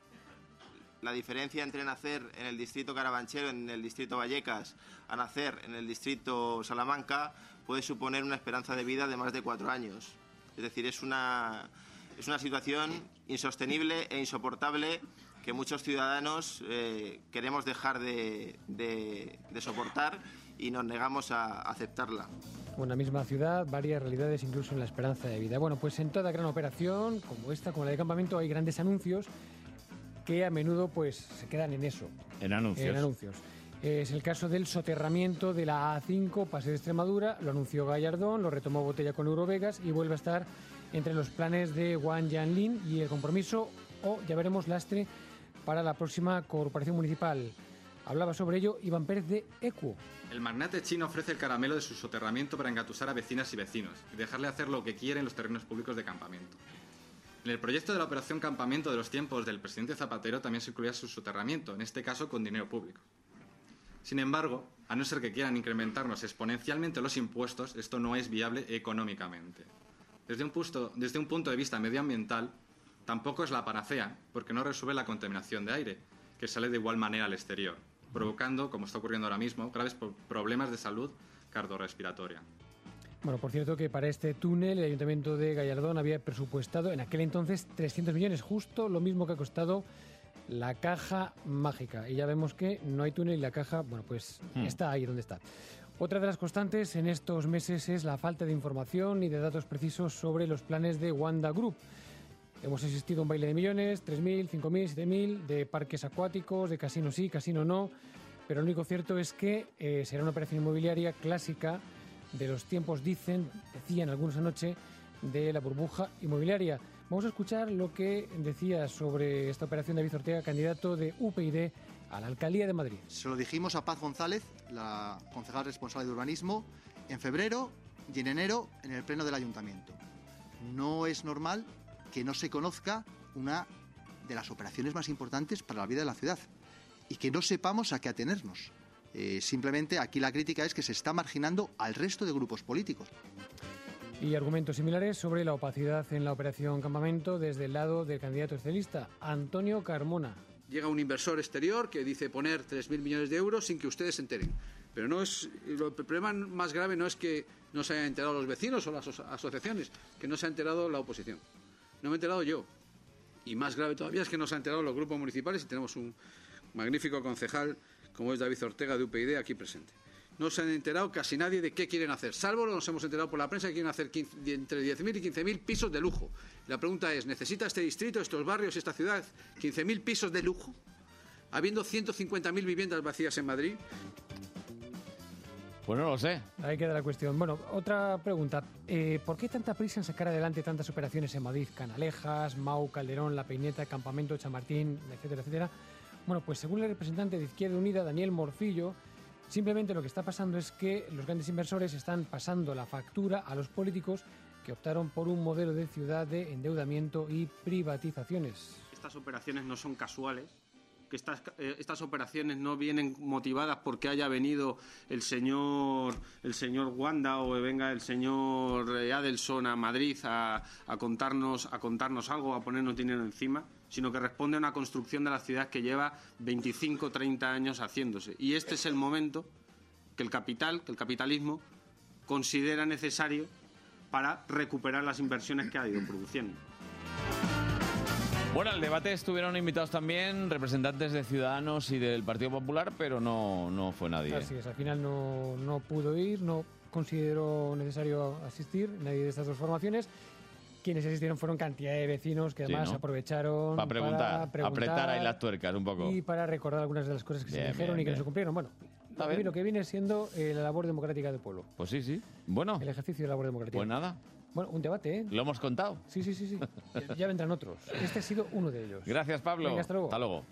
la diferencia entre nacer en el distrito Carabanchel o en el distrito Vallecas a nacer en el distrito Salamanca puede suponer una esperanza de vida de más de cuatro años. Es decir, es una, es una situación insostenible e insoportable que muchos ciudadanos eh, queremos dejar de, de, de soportar y nos negamos a aceptarla. Una misma ciudad, varias realidades, incluso en la esperanza de vida. Bueno, pues en toda gran operación, como esta, como la de Campamento, hay grandes anuncios que a menudo pues se quedan en eso. En anuncios. En anuncios. Es el caso del soterramiento de la A cinco, Paseo de Extremadura, lo anunció Gallardón, lo retomó Botella con Eurovegas y vuelve a estar entre los planes de Wang Yanlin y el compromiso, o ya veremos, lastre para la próxima corporación municipal. Hablaba sobre ello Iván Pérez de Equo. El magnate chino ofrece el caramelo de su soterramiento para engatusar a vecinas y vecinos y dejarle hacer lo que quiere en los terrenos públicos de Campamento. En el proyecto de la operación Campamento de los tiempos del presidente Zapatero también se incluía su soterramiento, en este caso con dinero público. Sin embargo, a no ser que quieran incrementarnos exponencialmente los impuestos, esto no es viable económicamente. Desde un, punto, desde un punto de vista medioambiental, tampoco es la panacea, porque no resuelve la contaminación de aire, que sale de igual manera al exterior. provocando, como está ocurriendo ahora mismo, graves problemas de salud cardiorrespiratoria. Bueno, por cierto que para este túnel el Ayuntamiento de Gallardón había presupuestado en aquel entonces trescientos millones, justo lo mismo que ha costado la caja mágica. Y ya vemos que no hay túnel y la caja, bueno, pues hmm. está ahí donde está. Otra de las constantes en estos meses es la falta de información y de datos precisos sobre los planes de Wanda Group. Hemos asistido a un baile de millones, tres mil, cinco mil, siete mil, de parques acuáticos, de casino sí, casino no, pero lo único cierto es que eh, será una operación inmobiliaria clásica de los tiempos, dicen, decían algunos anoche, de la burbuja inmobiliaria. Vamos a escuchar lo que decía sobre esta operación David Ortega, candidato de U P YD a la Alcaldía de Madrid. Se lo dijimos a Paz González, la concejal responsable de urbanismo, en febrero y en enero en el pleno del Ayuntamiento. No es normal que no se conozca una de las operaciones más importantes para la vida de la ciudad y que no sepamos a qué atenernos. Eh, simplemente aquí la crítica es que se está marginando al resto de grupos políticos. Y argumentos similares sobre la opacidad en la operación Campamento desde el lado del candidato socialista, Antonio Carmona. Llega un inversor exterior que dice poner tres mil millones de euros sin que ustedes se enteren. Pero no es, el problema más grave no es que no se hayan enterado los vecinos o las asociaciones, que no se ha enterado la oposición. No me he enterado yo. Y más grave todavía es que no se han enterado los grupos municipales y tenemos un magnífico concejal como es David Ortega de U P YD aquí presente. No se han enterado casi nadie de qué quieren hacer, salvo nos hemos enterado por la prensa que quieren hacer quince, entre diez mil y quince mil pisos de lujo. La pregunta es, ¿necesita este distrito, estos barrios, esta ciudad quince mil pisos de lujo? Habiendo ciento cincuenta mil viviendas vacías en Madrid. Pues no lo sé. Ahí queda la cuestión. Bueno, otra pregunta. Eh, ¿Por qué tanta prisa en sacar adelante tantas operaciones en Madrid? Canalejas, Mau, Calderón, La Peineta, Campamento, Chamartín, etcétera, etcétera. Bueno, pues según el representante de Izquierda Unida, Daniel Morcillo, simplemente lo que está pasando es que los grandes inversores están pasando la factura a los políticos que optaron por un modelo de ciudad de endeudamiento y privatizaciones. Estas operaciones no son casuales, que estas, eh, estas operaciones no vienen motivadas porque haya venido el señor el señor Wanda o venga el señor Adelson a Madrid a, a contarnos a contarnos algo, a ponernos dinero encima, sino que responde a una construcción de la ciudad que lleva veinticinco, treinta años haciéndose. Y este es el momento que el capital, que el capitalismo considera necesario para recuperar las inversiones que ha ido produciendo. Bueno, al debate estuvieron invitados también representantes de Ciudadanos y del Partido Popular, pero no, no fue nadie. Así es, al final no, no pudo ir, no consideró necesario asistir nadie de estas dos formaciones. Quienes asistieron fueron cantidad de vecinos que además sí, ¿no? aprovecharon para preguntar, para preguntar, apretar ahí las tuercas un poco. Y para recordar algunas de las cosas que bien, se dijeron bien, y que bien. no se cumplieron. Bueno, a mí lo que viene siendo eh, la labor democrática del pueblo. Pues sí, sí. Bueno. El ejercicio de la labor democrática. Pues nada. Bueno, un debate, ¿eh? ¿Lo hemos contado? Sí, sí, sí, sí. ya, ya vendrán otros. Este ha sido uno de ellos. Gracias, Pablo. Venga, hasta luego. Hasta luego.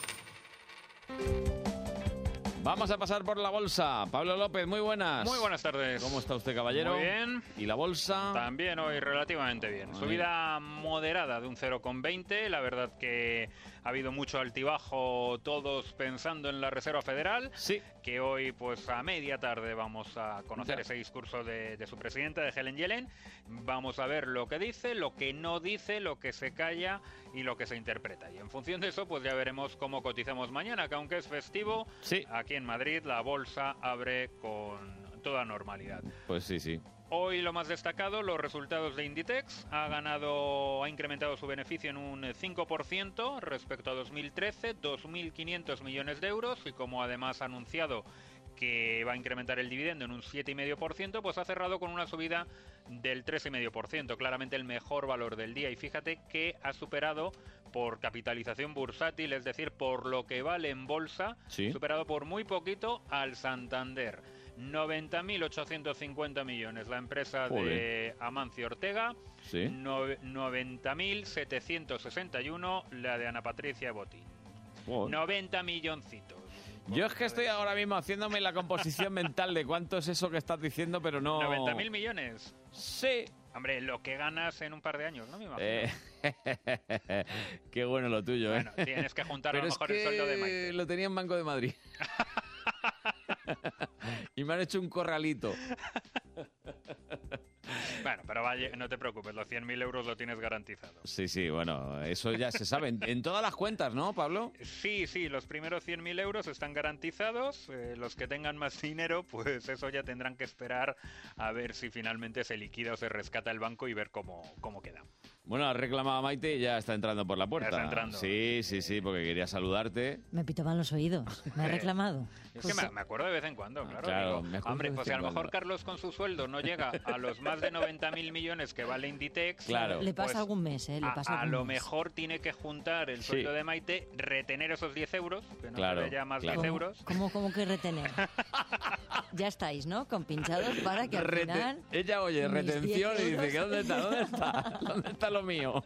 Vamos a pasar por la bolsa. Pablo López, muy buenas. Muy buenas tardes. ¿Cómo está usted, caballero? Muy bien. ¿Y la bolsa? También hoy relativamente bien. Ay. Subida moderada de un cero coma veinte. La verdad que ha habido mucho altibajo, todos pensando en la Reserva Federal. Sí. Que hoy, pues a media tarde, vamos a conocer ya. ese discurso de, de su presidenta, de Helen Yellen. Vamos a ver lo que dice, lo que no dice, lo que se calla y lo que se interpreta. Y en función de eso, pues ya veremos cómo cotizamos mañana, que aunque es festivo, sí. aquí en Madrid la bolsa abre con toda normalidad. Pues sí, sí. Hoy lo más destacado, los resultados de Inditex. Ha ganado, ha incrementado su beneficio en un cinco por ciento respecto a dos mil trece, dos mil quinientos millones de euros, y como además ha anunciado que va a incrementar el dividendo en un siete coma cinco por ciento, pues ha cerrado con una subida del tres coma cinco por ciento, claramente el mejor valor del día. Y fíjate que ha superado por capitalización bursátil, es decir, por lo que vale en bolsa, ¿sí? superado por muy poquito al Santander. noventa mil ochocientos cincuenta millones la empresa Joder. de Amancio Ortega, ¿sí? no, noventa mil setecientos sesenta y uno la de Ana Patricia Botín. Joder. noventa milloncitos. Yo es que estoy ahora mismo haciéndome la composición mental de cuánto es eso que estás diciendo, pero no... ¿noventa mil millones? Sí. Hombre, lo que ganas en un par de años, ¿no? Me imagino. Eh, qué bueno lo tuyo, ¿eh? Bueno, tienes que juntar pero a lo mejor es que el sueldo de Maite. Lo tenía en Banco de Madrid. Y me han hecho un corralito. Bueno, pero vaya, no te preocupes, los cien mil euros lo tienes garantizado. Sí, sí, bueno, eso ya se sabe. En, en todas las cuentas, ¿no, Pablo? Sí, sí, los primeros cien mil euros están garantizados. Eh, los que tengan más dinero, pues eso ya tendrán que esperar a ver si finalmente se liquida o se rescata el banco y ver cómo, cómo queda. Bueno, ha reclamado a Maite y ya está entrando por la puerta. Ya está entrando. Sí, sí, sí, porque quería saludarte. Me pitaban los oídos. Me ha reclamado. Es Pues, que me, me acuerdo de vez en cuando, claro. claro, digo, me acuerdo hombre, de pues vez si a en lo mejor cuando. Carlos con su sueldo no llega a los más de noventa mil millones que vale Inditex, Claro. Le pasa pues algún mes, ¿eh? Le a, pasa a algún lo mes. mejor tiene que juntar el Sí. sueldo de Maite, retener esos diez euros, que no Claro, se ve ya más claro. diez euros. ¿Cómo, cómo que retener? Ya estáis, ¿no? Con pinchados para que al Rete- final... Ella oye mis retención diez y dice, ¿qué euros. dónde está? ¿Dónde está? ¿Dónde está lo mío?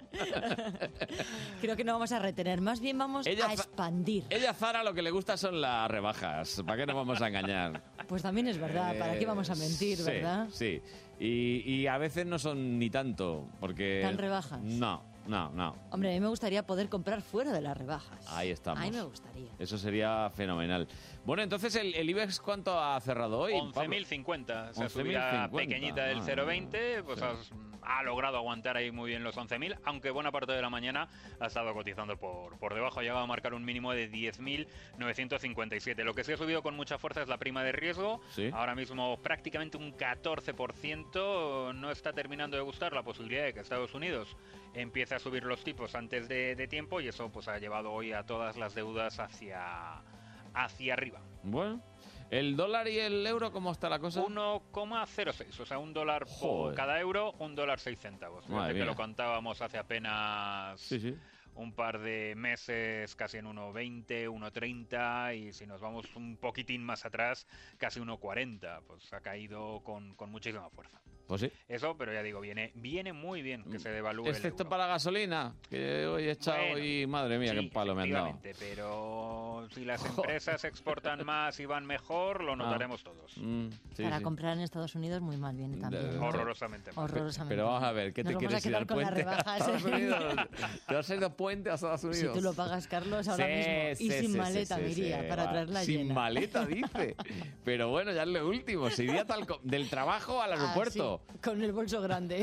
Creo que no vamos a retener, más bien vamos Ella a fa- expandir. Ella, Zara, lo que le gusta son las rebajas. ¿Para qué nos vamos a engañar? Pues también es verdad, ¿para qué vamos a mentir, sí, verdad? Sí, y, y a veces no son ni tanto, porque... ¿Tan rebajas? No, no, no. Hombre, a mí me gustaría poder comprar fuera de las rebajas. Ahí estamos. A mí me gustaría. Eso sería fenomenal. Bueno, entonces, ¿el, el IBEX cuánto ha cerrado hoy? once mil cincuenta, esa once mil subida cincuenta, pequeñita del ah, cero coma veinte, pues sí. has- ha logrado aguantar ahí muy bien los once mil, aunque buena parte de la mañana ha estado cotizando por, por debajo, ha llegado a marcar un mínimo de diez mil novecientos cincuenta y siete. Lo que sí ha subido con mucha fuerza es la prima de riesgo, Sí. ahora mismo prácticamente un catorce por ciento, no está terminando de gustar la posibilidad de que Estados Unidos empiece a subir los tipos antes de, de tiempo y eso pues ha llevado hoy a todas las deudas hacia, hacia arriba. Bueno, ¿el dólar y el euro cómo está la cosa? uno coma cero seis, o sea, un dólar por Joder. cada euro, un dólar seis centavos. Madre Fíjate que mía. lo contábamos hace apenas Sí, sí. un par de meses, casi en uno veinte, uno treinta, y si nos vamos un poquitín más atrás, casi uno cuarenta. Pues ha caído con, con muchísima fuerza. Pues sí. Eso, pero ya digo, viene, viene muy bien que se devalúe el Excepto euro. para la gasolina, que hoy he echado Bueno, y madre mía, sí, qué palo me han dado. efectivamente, pero si las empresas exportan más y van mejor, lo notaremos todos. Mm, sí, Para sí. comprar en Estados Unidos muy mal viene también. ¿no? Horrorosamente mal. Horrorosamente Pero vamos mal. a ver, ¿qué te Nos vamos a quieres ir quedar al con las puente a rebajas, Estados ¿eh? Unidos? ¿Te vas a ir de puente a Estados Si Unidos? tú lo pagas, Carlos, ahora Sí, mismo. Y sí, sin sí, maleta sí, me sí, iría sí, para va. traerla Sin llena. maleta, dice. Pero bueno, ya es lo último. Se iría tal co- del trabajo al aeropuerto. Ah, sí, con el bolso grande.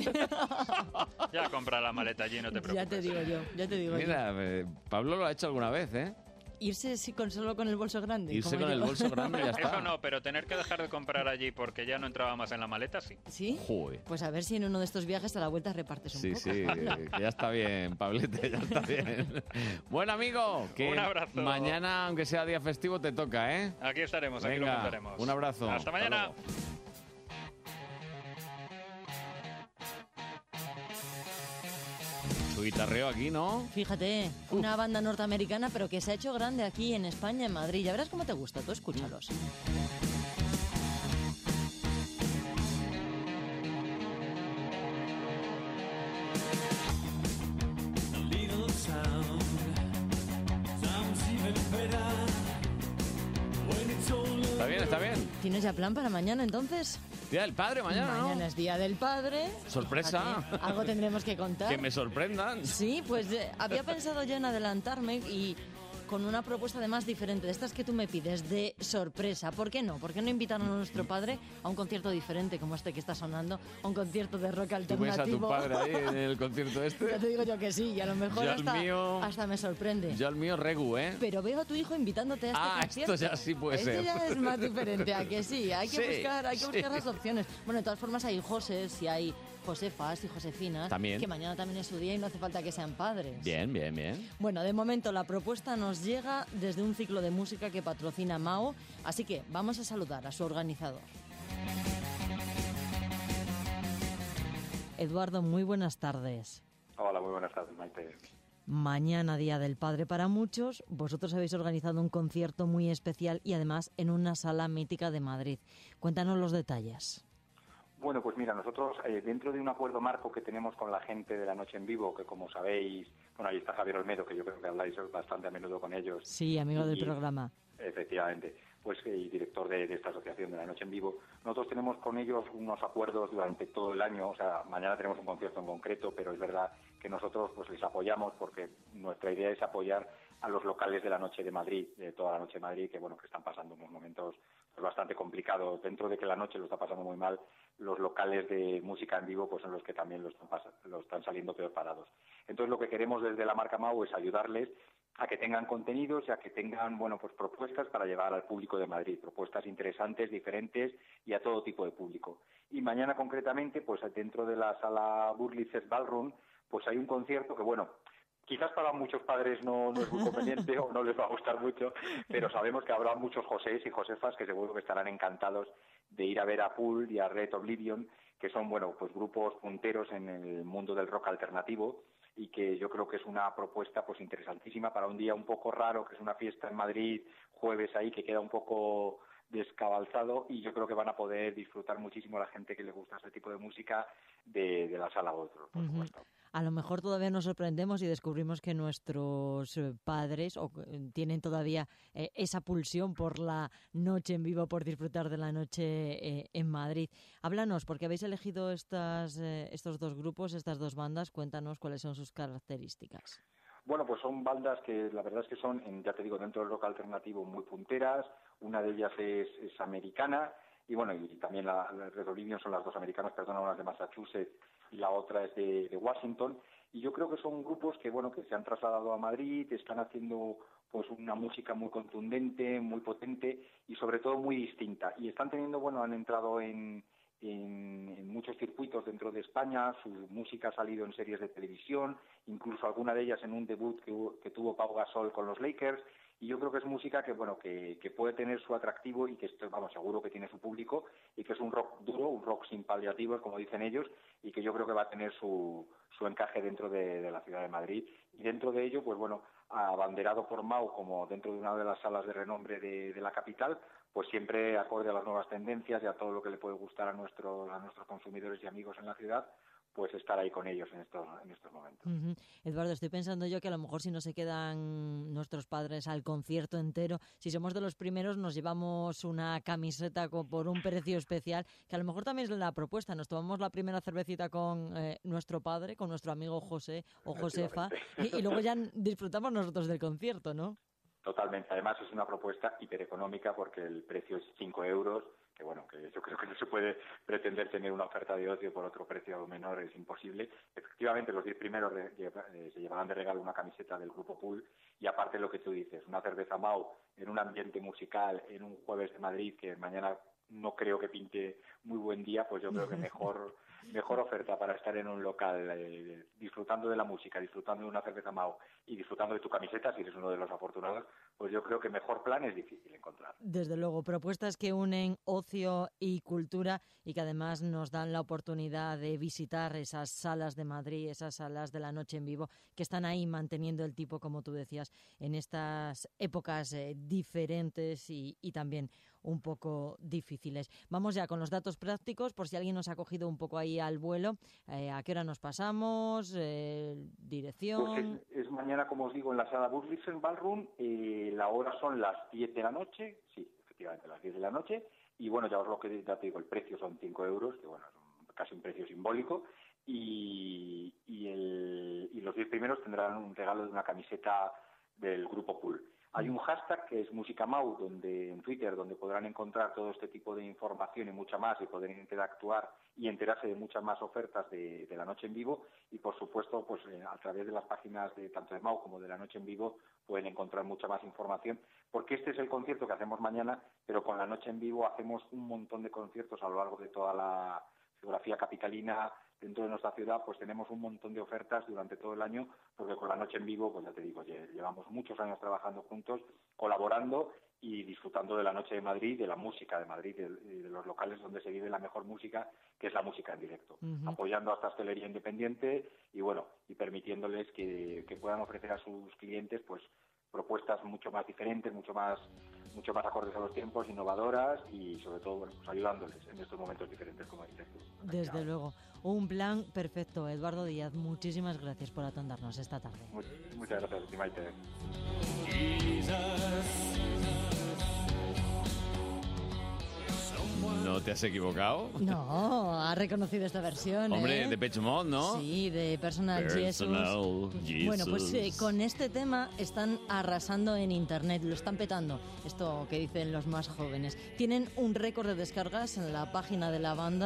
Ya compra la maleta allí, no te preocupes. Ya te digo yo, ya te digo Mira, eh, Pablo lo ha hecho alguna vez, ¿eh? yo. Irse sí, con solo con el bolso grande. Irse como con el yo. bolso grande y ya está. Eso no, pero tener que dejar de comprar allí porque ya no entraba más en la maleta, sí. ¿Sí? Joder. Pues a ver si en uno de estos viajes a la vuelta repartes un Sí, poco. sí, Pablo. que ya está bien, Pablete, ya está bien. Bueno, amigo, que Un abrazo. mañana, aunque sea día festivo, te toca, ¿eh? Aquí estaremos, aquí lo Venga, contaremos. un abrazo. Hasta mañana. luego. Su guitarreo aquí, ¿no? Fíjate, una banda norteamericana, pero que se ha hecho grande aquí en España, en Madrid. Ya verás cómo te gusta, tú escúchalos. Está bien, está bien. ¿Tienes ya plan para mañana entonces? Día del padre mañana, ¿no? Mañana es Día del Padre. Sorpresa. Fíjate, algo tendremos que contar. Que me sorprendan. Sí, pues eh, había pensado yo en adelantarme y con una propuesta además diferente, de estas que tú me pides, de sorpresa. ¿Por qué no? ¿Por qué no invitar a nuestro padre a un concierto diferente como este que está sonando? A un concierto de rock ¿Tú ves a tu alternativo. padre ahí en el concierto Ya este? te digo yo que sí, y a lo mejor Yo al hasta, mío- hasta me sorprende. Yo al mío regu, ¿eh? Pero veo a tu hijo invitándote a este Ah, concierto. esto ya sí puede Esto ser. ya es más diferente, ¿a que sí? Hay que Sí, buscar, hay que sí. buscar las opciones. Bueno, de todas formas hay Joses y hay Josefas y Josefinas, También. que mañana también es su día y no hace falta que sean padres. Bien, bien, bien. Bueno, de momento la propuesta nos llega desde un ciclo de música que patrocina Mao, así que vamos a saludar a su organizador. Eduardo, muy buenas tardes. Hola, muy buenas tardes, Maite. Mañana, Día del Padre para muchos, vosotros habéis organizado un concierto muy especial y además en una sala mítica de Madrid. Cuéntanos los detalles. Bueno, pues mira, nosotros eh, dentro de un acuerdo marco que tenemos con la gente de la Noche en Vivo, que como sabéis, bueno, ahí está Javier Olmedo, que yo creo que habláis bastante a menudo con ellos. Sí, amigo del Y- programa. Efectivamente, pues eh, y director de, de esta asociación de la Noche en Vivo. Nosotros tenemos con ellos unos acuerdos durante todo el año, o sea, mañana tenemos un concierto en concreto, pero es verdad que nosotros pues les apoyamos porque nuestra idea es apoyar a los locales de la Noche de Madrid, de toda la Noche de Madrid, que bueno, que están pasando unos momentos pues, bastante complicados, dentro de que la noche lo está pasando muy mal, los locales de música en vivo pues son los que también lo están, pas- lo están saliendo peor parados. Entonces lo que queremos desde la marca Mau es ayudarles a que tengan contenidos y a que tengan, bueno, pues propuestas para llevar al público de Madrid, propuestas interesantes, diferentes y a todo tipo de público. Y mañana concretamente, pues dentro de la sala Burlices Ballroom, pues hay un concierto que, bueno, quizás para muchos padres no, no es muy conveniente o no les va a gustar mucho, pero sabemos que habrá muchos Josés y Josefas que seguro que estarán encantados de ir a ver a Pool y a Red Oblivion, que son, bueno, pues grupos punteros en el mundo del rock alternativo, y que yo creo que es una propuesta pues interesantísima para un día un poco raro, que es una fiesta en Madrid, jueves ahí, que queda un poco descabalzado, y yo creo que van a poder disfrutar muchísimo la gente que le gusta este tipo de música de, de la sala Otro, por supuesto. Uh-huh. A lo mejor todavía nos sorprendemos y descubrimos que nuestros padres o, tienen todavía eh, esa pulsión por la noche en vivo, por disfrutar de la noche eh, en Madrid. Háblanos, porque habéis elegido estas, eh, estos dos grupos, estas dos bandas. Cuéntanos cuáles son sus características. Bueno, pues son bandas que la verdad es que son, ya te digo, dentro del rock alternativo muy punteras. Una de ellas es, es americana, y bueno, y también la, la Red Oblivion son las dos americanas, perdón, una es de Massachusetts y la otra es de, de Washington. Y yo creo que son grupos que, bueno, que se han trasladado a Madrid, están haciendo pues una música muy contundente, muy potente y sobre todo muy distinta. Y están teniendo, bueno, han entrado en, en, en muchos circuitos dentro de España, su música ha salido en series de televisión, incluso alguna de ellas en un debut que, que tuvo Pau Gasol con los Lakers. Y yo creo que es música que, bueno, que, que puede tener su atractivo y que, esto, vamos, seguro que tiene su público, y que es un rock duro, un rock sin paliativos, como dicen ellos, y que yo creo que va a tener su, su encaje dentro de, de la ciudad de Madrid. Y dentro de ello, pues bueno, abanderado por Mau como dentro de una de las salas de renombre de, de la capital, pues siempre acorde a las nuevas tendencias y a todo lo que le puede gustar a nuestros, a nuestros consumidores y amigos en la ciudad, pues estar ahí con ellos en estos, en estos momentos. Uh-huh. Eduardo, estoy pensando yo que a lo mejor si no se quedan nuestros padres al concierto entero, si somos de los primeros nos llevamos una camiseta con, por un precio especial, que a lo mejor también es la propuesta, nos tomamos la primera cervecita con eh, nuestro padre, con nuestro amigo José o Josefa, y, y luego ya disfrutamos nosotros del concierto, ¿no? Totalmente, además es una propuesta hipereconómica porque el precio es cinco euros, que bueno, que yo creo que no se puede pretender tener una oferta de ocio por otro precio menor, es imposible. Efectivamente, los diez primeros re, eh, se llevarán de regalo una camiseta del Grupo Pool, y aparte lo que tú dices, una cerveza Mau en un ambiente musical, en un jueves de Madrid, que mañana no creo que pinte muy buen día, pues yo creo que mejor mejor oferta para estar en un local eh, disfrutando de la música, disfrutando de una cerveza Mau y disfrutando de tu camiseta, si eres uno de los afortunados, pues yo creo que mejor plan es difícil encontrar. Desde luego, propuestas que unen ocio y cultura y que además nos dan la oportunidad de visitar esas salas de Madrid, esas salas de la noche en vivo, que están ahí manteniendo el tipo, como tú decías, en estas épocas eh, diferentes y, y también un poco difíciles. Vamos ya con los datos prácticos, por si alguien nos ha cogido un poco ahí al vuelo. Eh, ¿A qué hora nos pasamos? Eh, ¿Dirección? Pues es, es mañana, como os digo, en la sala Burlitzen Ballroom. Eh, la hora son las diez de la noche. Sí, efectivamente, las diez de la noche. Y bueno, ya os lo que ya te digo, el precio son cinco euros, que bueno, es casi un precio simbólico. Y, y, el, y los diez primeros tendrán un regalo de una camiseta del Grupo Pool. Hay un hashtag que es Música Mau, donde, en Twitter, donde podrán encontrar todo este tipo de información y mucha más, y poder interactuar y enterarse de muchas más ofertas de, de la noche en vivo. Y, por supuesto, pues eh, a través de las páginas de tanto de Mau como de la noche en vivo pueden encontrar mucha más información, porque este es el concierto que hacemos mañana, pero con la noche en vivo hacemos un montón de conciertos a lo largo de toda la geografía capitalina. Dentro de nuestra ciudad pues tenemos un montón de ofertas durante todo el año, porque con la noche en vivo, pues ya te digo, llevamos muchos años trabajando juntos, colaborando y disfrutando de la noche de Madrid, de la música de Madrid, de, de los locales donde se vive la mejor música, que es la música en directo, uh-huh. apoyando a esta hostelería independiente y bueno, y permitiéndoles que, que puedan ofrecer a sus clientes pues propuestas mucho más diferentes, mucho más mucho más acordes a los tiempos, innovadoras y sobre todo bueno, pues ayudándoles en estos momentos diferentes, como dices tú. Desde luego, un plan perfecto. Eduardo Díaz, muchísimas gracias por atendernos esta tarde. Muchas gracias, Maite. ¿No te has equivocado? No, ha reconocido esta versión. Hombre, ¿eh? de Depeche Mode, ¿no? Sí, de Personal, Personal Jesus. Jesus. Bueno, pues eh, con este tema están arrasando en internet, lo están petando. Esto que dicen los más jóvenes. Tienen un récord de descargas en la página de la banda,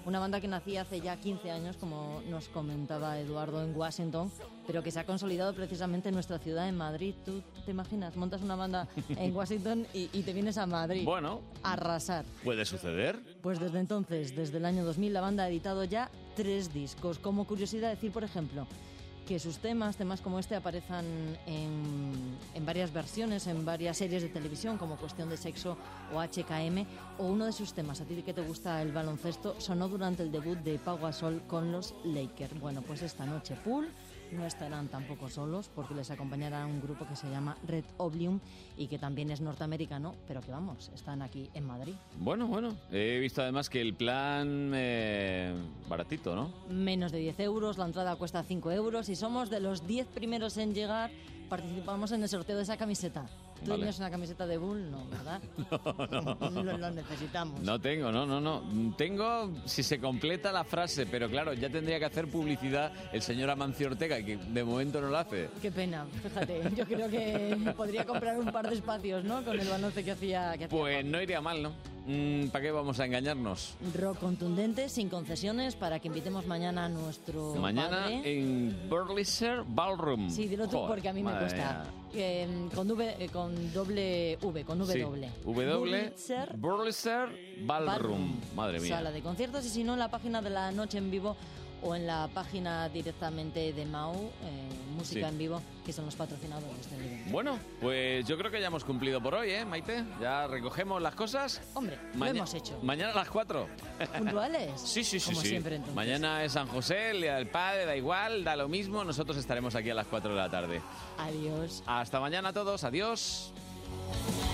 Una banda que nacía hace ya quince años, como nos comentaba Eduardo, en Washington, pero que se ha consolidado precisamente en nuestra ciudad, en Madrid. ¿Tú te imaginas? Montas una banda en Washington y, y te vienes a Madrid. Bueno. A arrasar. ¿Puede suceder? Pues desde entonces, desde el año dos mil, la banda ha editado ya tres discos. Como curiosidad decir, por ejemplo, que sus temas, temas como este, aparezcan en, en varias versiones, en varias series de televisión, como Cuestión de Sexo o H K M, o uno de sus temas, a ti que te gusta el baloncesto, sonó durante el debut de Pau Gasol con los Lakers. Bueno, pues esta noche Pool no estarán tampoco solos, porque les acompañará un grupo que se llama Red Oblium y que también es norteamericano, pero que vamos, están aquí en Madrid. Bueno, bueno, he visto además que el plan eh, baratito, ¿no? Menos de diez euros, la entrada cuesta cinco euros y somos de los diez primeros en llegar. Participamos en el sorteo de esa camiseta. ¿Tú Vale. tienes una camiseta de Bull? No, ¿verdad? No, no. Lo, lo necesitamos. No tengo, no, no, no. Tengo si se completa la frase, pero claro, ya tendría que hacer publicidad el señor Amancio Ortega, que de momento no lo hace. Qué pena, fíjate. Yo creo que podría comprar un par de espacios, ¿no? Con el balance que hacía. Que hacía Pues no iría mal, ¿no? Mm, ¿Para qué vamos a engañarnos? Rock contundente, sin concesiones, para que invitemos mañana a nuestro Mañana padre. en Burleser Ballroom. Sí, dilo tú Joder, porque a mí me madre cuesta. mía. Eh, con, v, eh, con doble V, con W. Sí, doble. W, Burlitzer Burleser Ballroom. Madre mía. Sala de conciertos y si no en la página de la Noche en Vivo o en la página directamente de Mau, eh, Música Sí. en Vivo, que son los patrocinadores del evento. Bueno, pues yo creo que ya hemos cumplido por hoy, ¿eh, Maite? Ya recogemos las cosas. Hombre, lo Maña- hemos hecho. Mañana a las cuatro. ¿Puntuales? Sí, sí, sí. Como sí. siempre, entonces. Mañana es San José, el Día del Padre, da igual, da lo mismo. Nosotros estaremos aquí a las cuatro de la tarde. Adiós. Hasta mañana a todos, adiós.